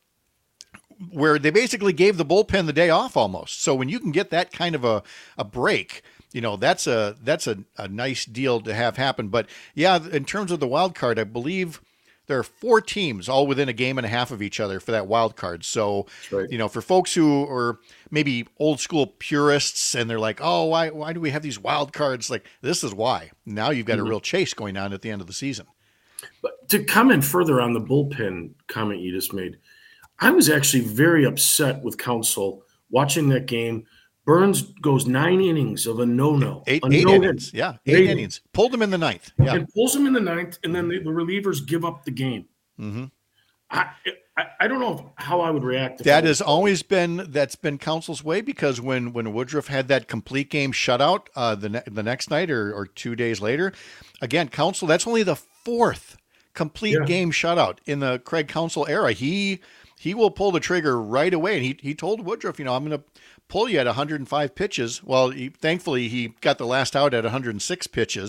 where they basically gave the bullpen the day off almost. So when you can get that kind of a, a break, you know, that's a that's a, a nice deal to have happen. But yeah, in terms of the wild card, I believe there are four teams all within a game and a half of each other for that wild card. So, right. you know, for folks who are maybe old school purists and they're like, oh, why why do we have these wild cards? Like, this is why. Now you've got Mhm. a real chase going on at the end of the season. But to comment further on the bullpen comment you just made, I was actually very upset with Council watching that game. Burns goes nine innings of a no-no. Eight, a eight no-hit. innings. Yeah, eight, innings. Pulled them in the ninth. Yeah. And pulls him in the ninth, and then the, the relievers give up the game. Mm-hmm. I, I I don't know how I would react. If I That was- has always been that's been Council's way, because when when Woodruff had that complete game shutout uh, the ne- the next night or, or two days later, again Council, that's only the fourth complete Yeah. game shutout in the Craig Council era. He he will pull the trigger right away, and he he told Woodruff, you know, I'm going to pull you at one hundred five pitches. Well, he, thankfully he got the last out at one hundred six pitches,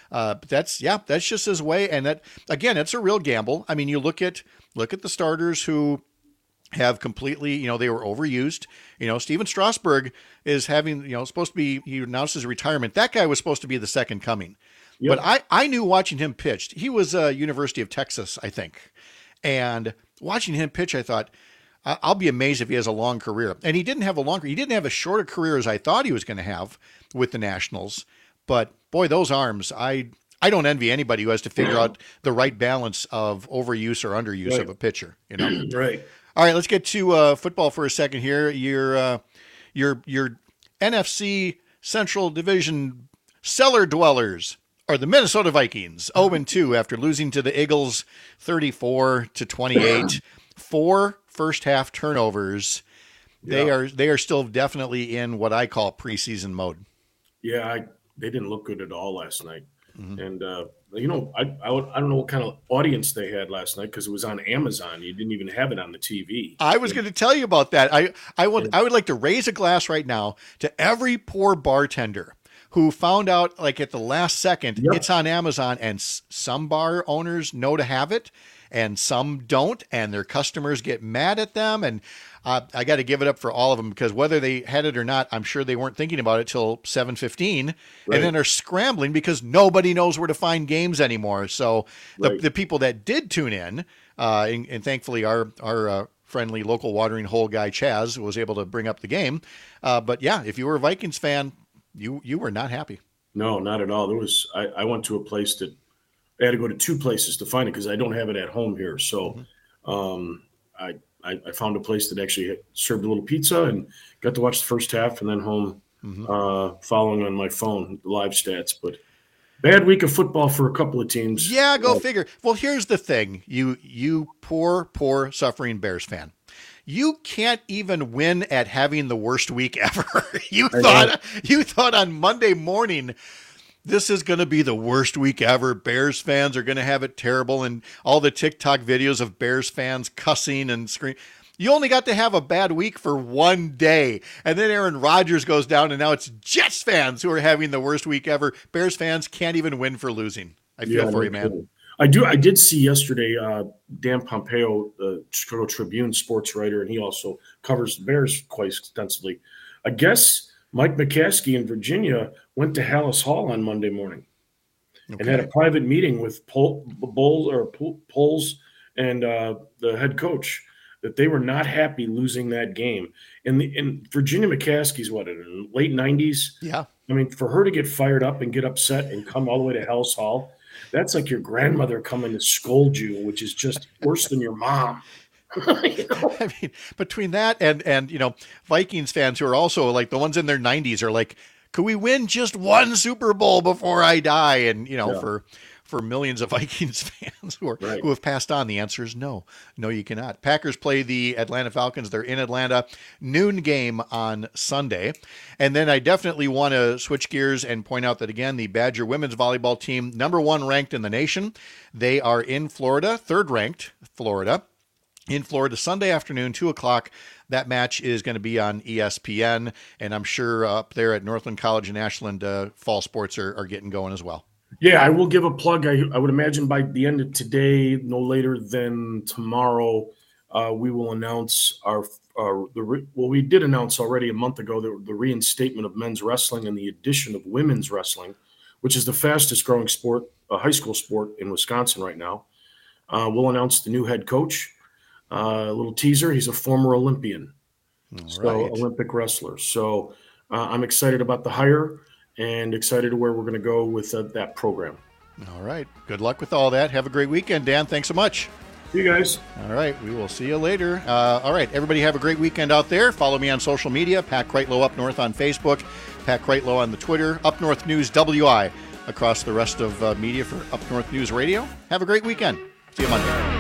Uh, but that's, yeah, that's just his way. And that, again, it's a real gamble. I mean, you look at, look at the starters who have completely, you know, they were overused. You know, Steven Strasburg is having, you know, supposed to be, he announced his retirement. That guy was supposed to be the second coming. Yep. But I, I knew watching him pitch, he was uh, University of Texas, I think. And watching him pitch, I thought, I'll be amazed if he has a long career. And he didn't have a longer, he didn't have as short a career as I thought he was going to have with the Nationals. But boy, those arms, I I don't envy anybody who has to figure out the right balance of overuse or underuse right. of a pitcher. You know, right. All right, let's get to uh, football for a second here. Your uh, your your N F C Central Division cellar dwellers are the Minnesota Vikings, oh and two after losing to the Eagles thirty-four to twenty-eight. Four first half turnovers. They Yeah. are they are still definitely in what I call preseason mode. Yeah, I, they didn't look good at all last night. Mm-hmm. And, uh, you know, I, I, would, I don't know what kind of audience they had last night because it was on Amazon. You didn't even have it on the T V. I was going to tell you about that. I, I, would, I would like to raise a glass right now to every poor bartender who found out, like, at the last second, Yep. it's on Amazon, and s- some bar owners know to have it, and some don't, and their customers get mad at them. And uh, I got to give it up for all of them, because whether they had it or not, I'm sure they weren't thinking about it till seven fifteen, Right. and then are scrambling because nobody knows where to find games anymore. So the, Right. the people that did tune in, uh, and, and thankfully our our uh, friendly local watering hole guy Chaz was able to bring up the game. Uh, but yeah, if you were a Vikings fan, you you were not happy. No, not at all. There was I, I went to a place that I had to go to two places to find it because I don't have it at home here. So Mm-hmm. um, I, I I found a place that actually had served a little pizza and got to watch the first half and then home Mm-hmm. uh, following on my phone the live stats. But bad week of football for a couple of teams. Yeah, go Uh, figure. Well, here's the thing. You you poor, poor suffering Bears fan. You can't even win at having the worst week ever. you I thought know. you thought on Monday morning this is going to be the worst week ever. Bears fans are going to have it terrible, and all the TikTok videos of Bears fans cussing and screaming. You only got to have a bad week for one day. And then Aaron Rodgers goes down, and now it's Jets fans who are having the worst week ever. Bears fans can't even win for losing. I feel Yeah, for no you, man. kidding. I do. I did see yesterday uh, Dan Pompeo, the Chicago Tribune sports writer, and he also covers the Bears quite extensively. I guess Mike McCaskey in Virginia went to Hallis Hall on Monday morning and had a private meeting with Pol, Bowles or Pol- Poles and uh, the head coach that they were not happy losing that game. And the in Virginia McCaskey's what in the late nineties. Yeah. I mean, for her to get fired up and get upset and come all the way to Hallis Hall. That's like your grandmother coming to scold you, which is just worse than your mom. You know? I mean, between that and, and, you know, Vikings fans who are also like the ones in their nineties are like, could we win just one Super Bowl before I die? And, you know, Yeah. for, for millions of Vikings fans who are, Right. who have passed on, the answer is no, no, you cannot. Packers play the Atlanta Falcons. They're in Atlanta, noon game on Sunday. And then I definitely want to switch gears and point out that, again, the Badger women's volleyball team, number one ranked in the nation. They are in Florida, third ranked Florida, in Florida, Sunday afternoon, two o'clock. That match is going to be on E S P N. And I'm sure up there at Northland College and Ashland, uh, fall sports are, are getting going as well. Yeah, I will give a plug. I, I would imagine by the end of today, no later than tomorrow, uh, we will announce our, our the re, well, we did announce already a month ago the, the reinstatement of men's wrestling and the addition of women's wrestling, which is the fastest growing sport, uh, high school sport in Wisconsin right now. Uh, we'll announce the new head coach. Uh, a little teaser: he's a former Olympian, All so right. Olympic wrestler. So uh, I'm excited about the hire. And excited to where we're going to go with uh, that program. All right. Good luck with all that. Have a great weekend, Dan. Thanks so much. See you guys. All right. We will see you later. Uh, all right. Everybody have a great weekend out there. Follow me on social media. Pat Kreitlow Up North on Facebook. Pat Kreitlow on the Twitter. Up North News W I across the rest of uh, media for Up North News Radio. Have a great weekend. See you Monday.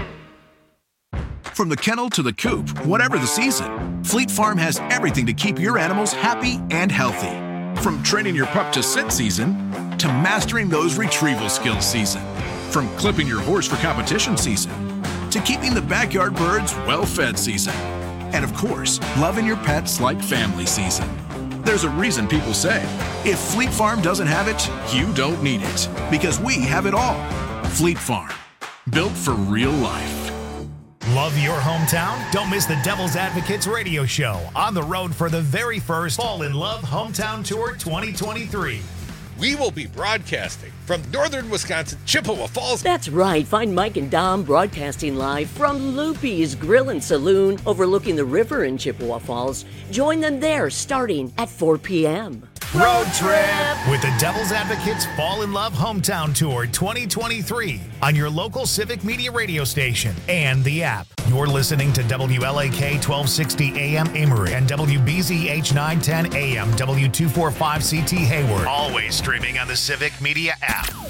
From the kennel to the coop, whatever the season, Fleet Farm has everything to keep your animals happy and healthy. From training your pup to sit season, to mastering those retrieval skills season. From clipping your horse for competition season, to keeping the backyard birds well-fed season. And of course, loving your pets like family season. There's a reason people say, if Fleet Farm doesn't have it, you don't need it. Because we have it all. Fleet Farm. Built for real life. Love your hometown? Don't miss the Devil's Advocates radio show on the road for the very first Fall in Love Hometown Tour twenty twenty-three. We will be broadcasting from northern Wisconsin, Chippewa Falls. That's right. Find Mike and Dom broadcasting live from Loopy's Grill and Saloon overlooking the river in Chippewa Falls. Join them there starting at four p.m. Road trip with the Devil's Advocates Fall in Love Hometown Tour twenty twenty-three on your local Civic Media radio station and the app. You're listening to W L A K twelve sixty A M Amory and W B Z H nine ten A M W two forty-five C T Hayward. Always streaming on the Civic Media app.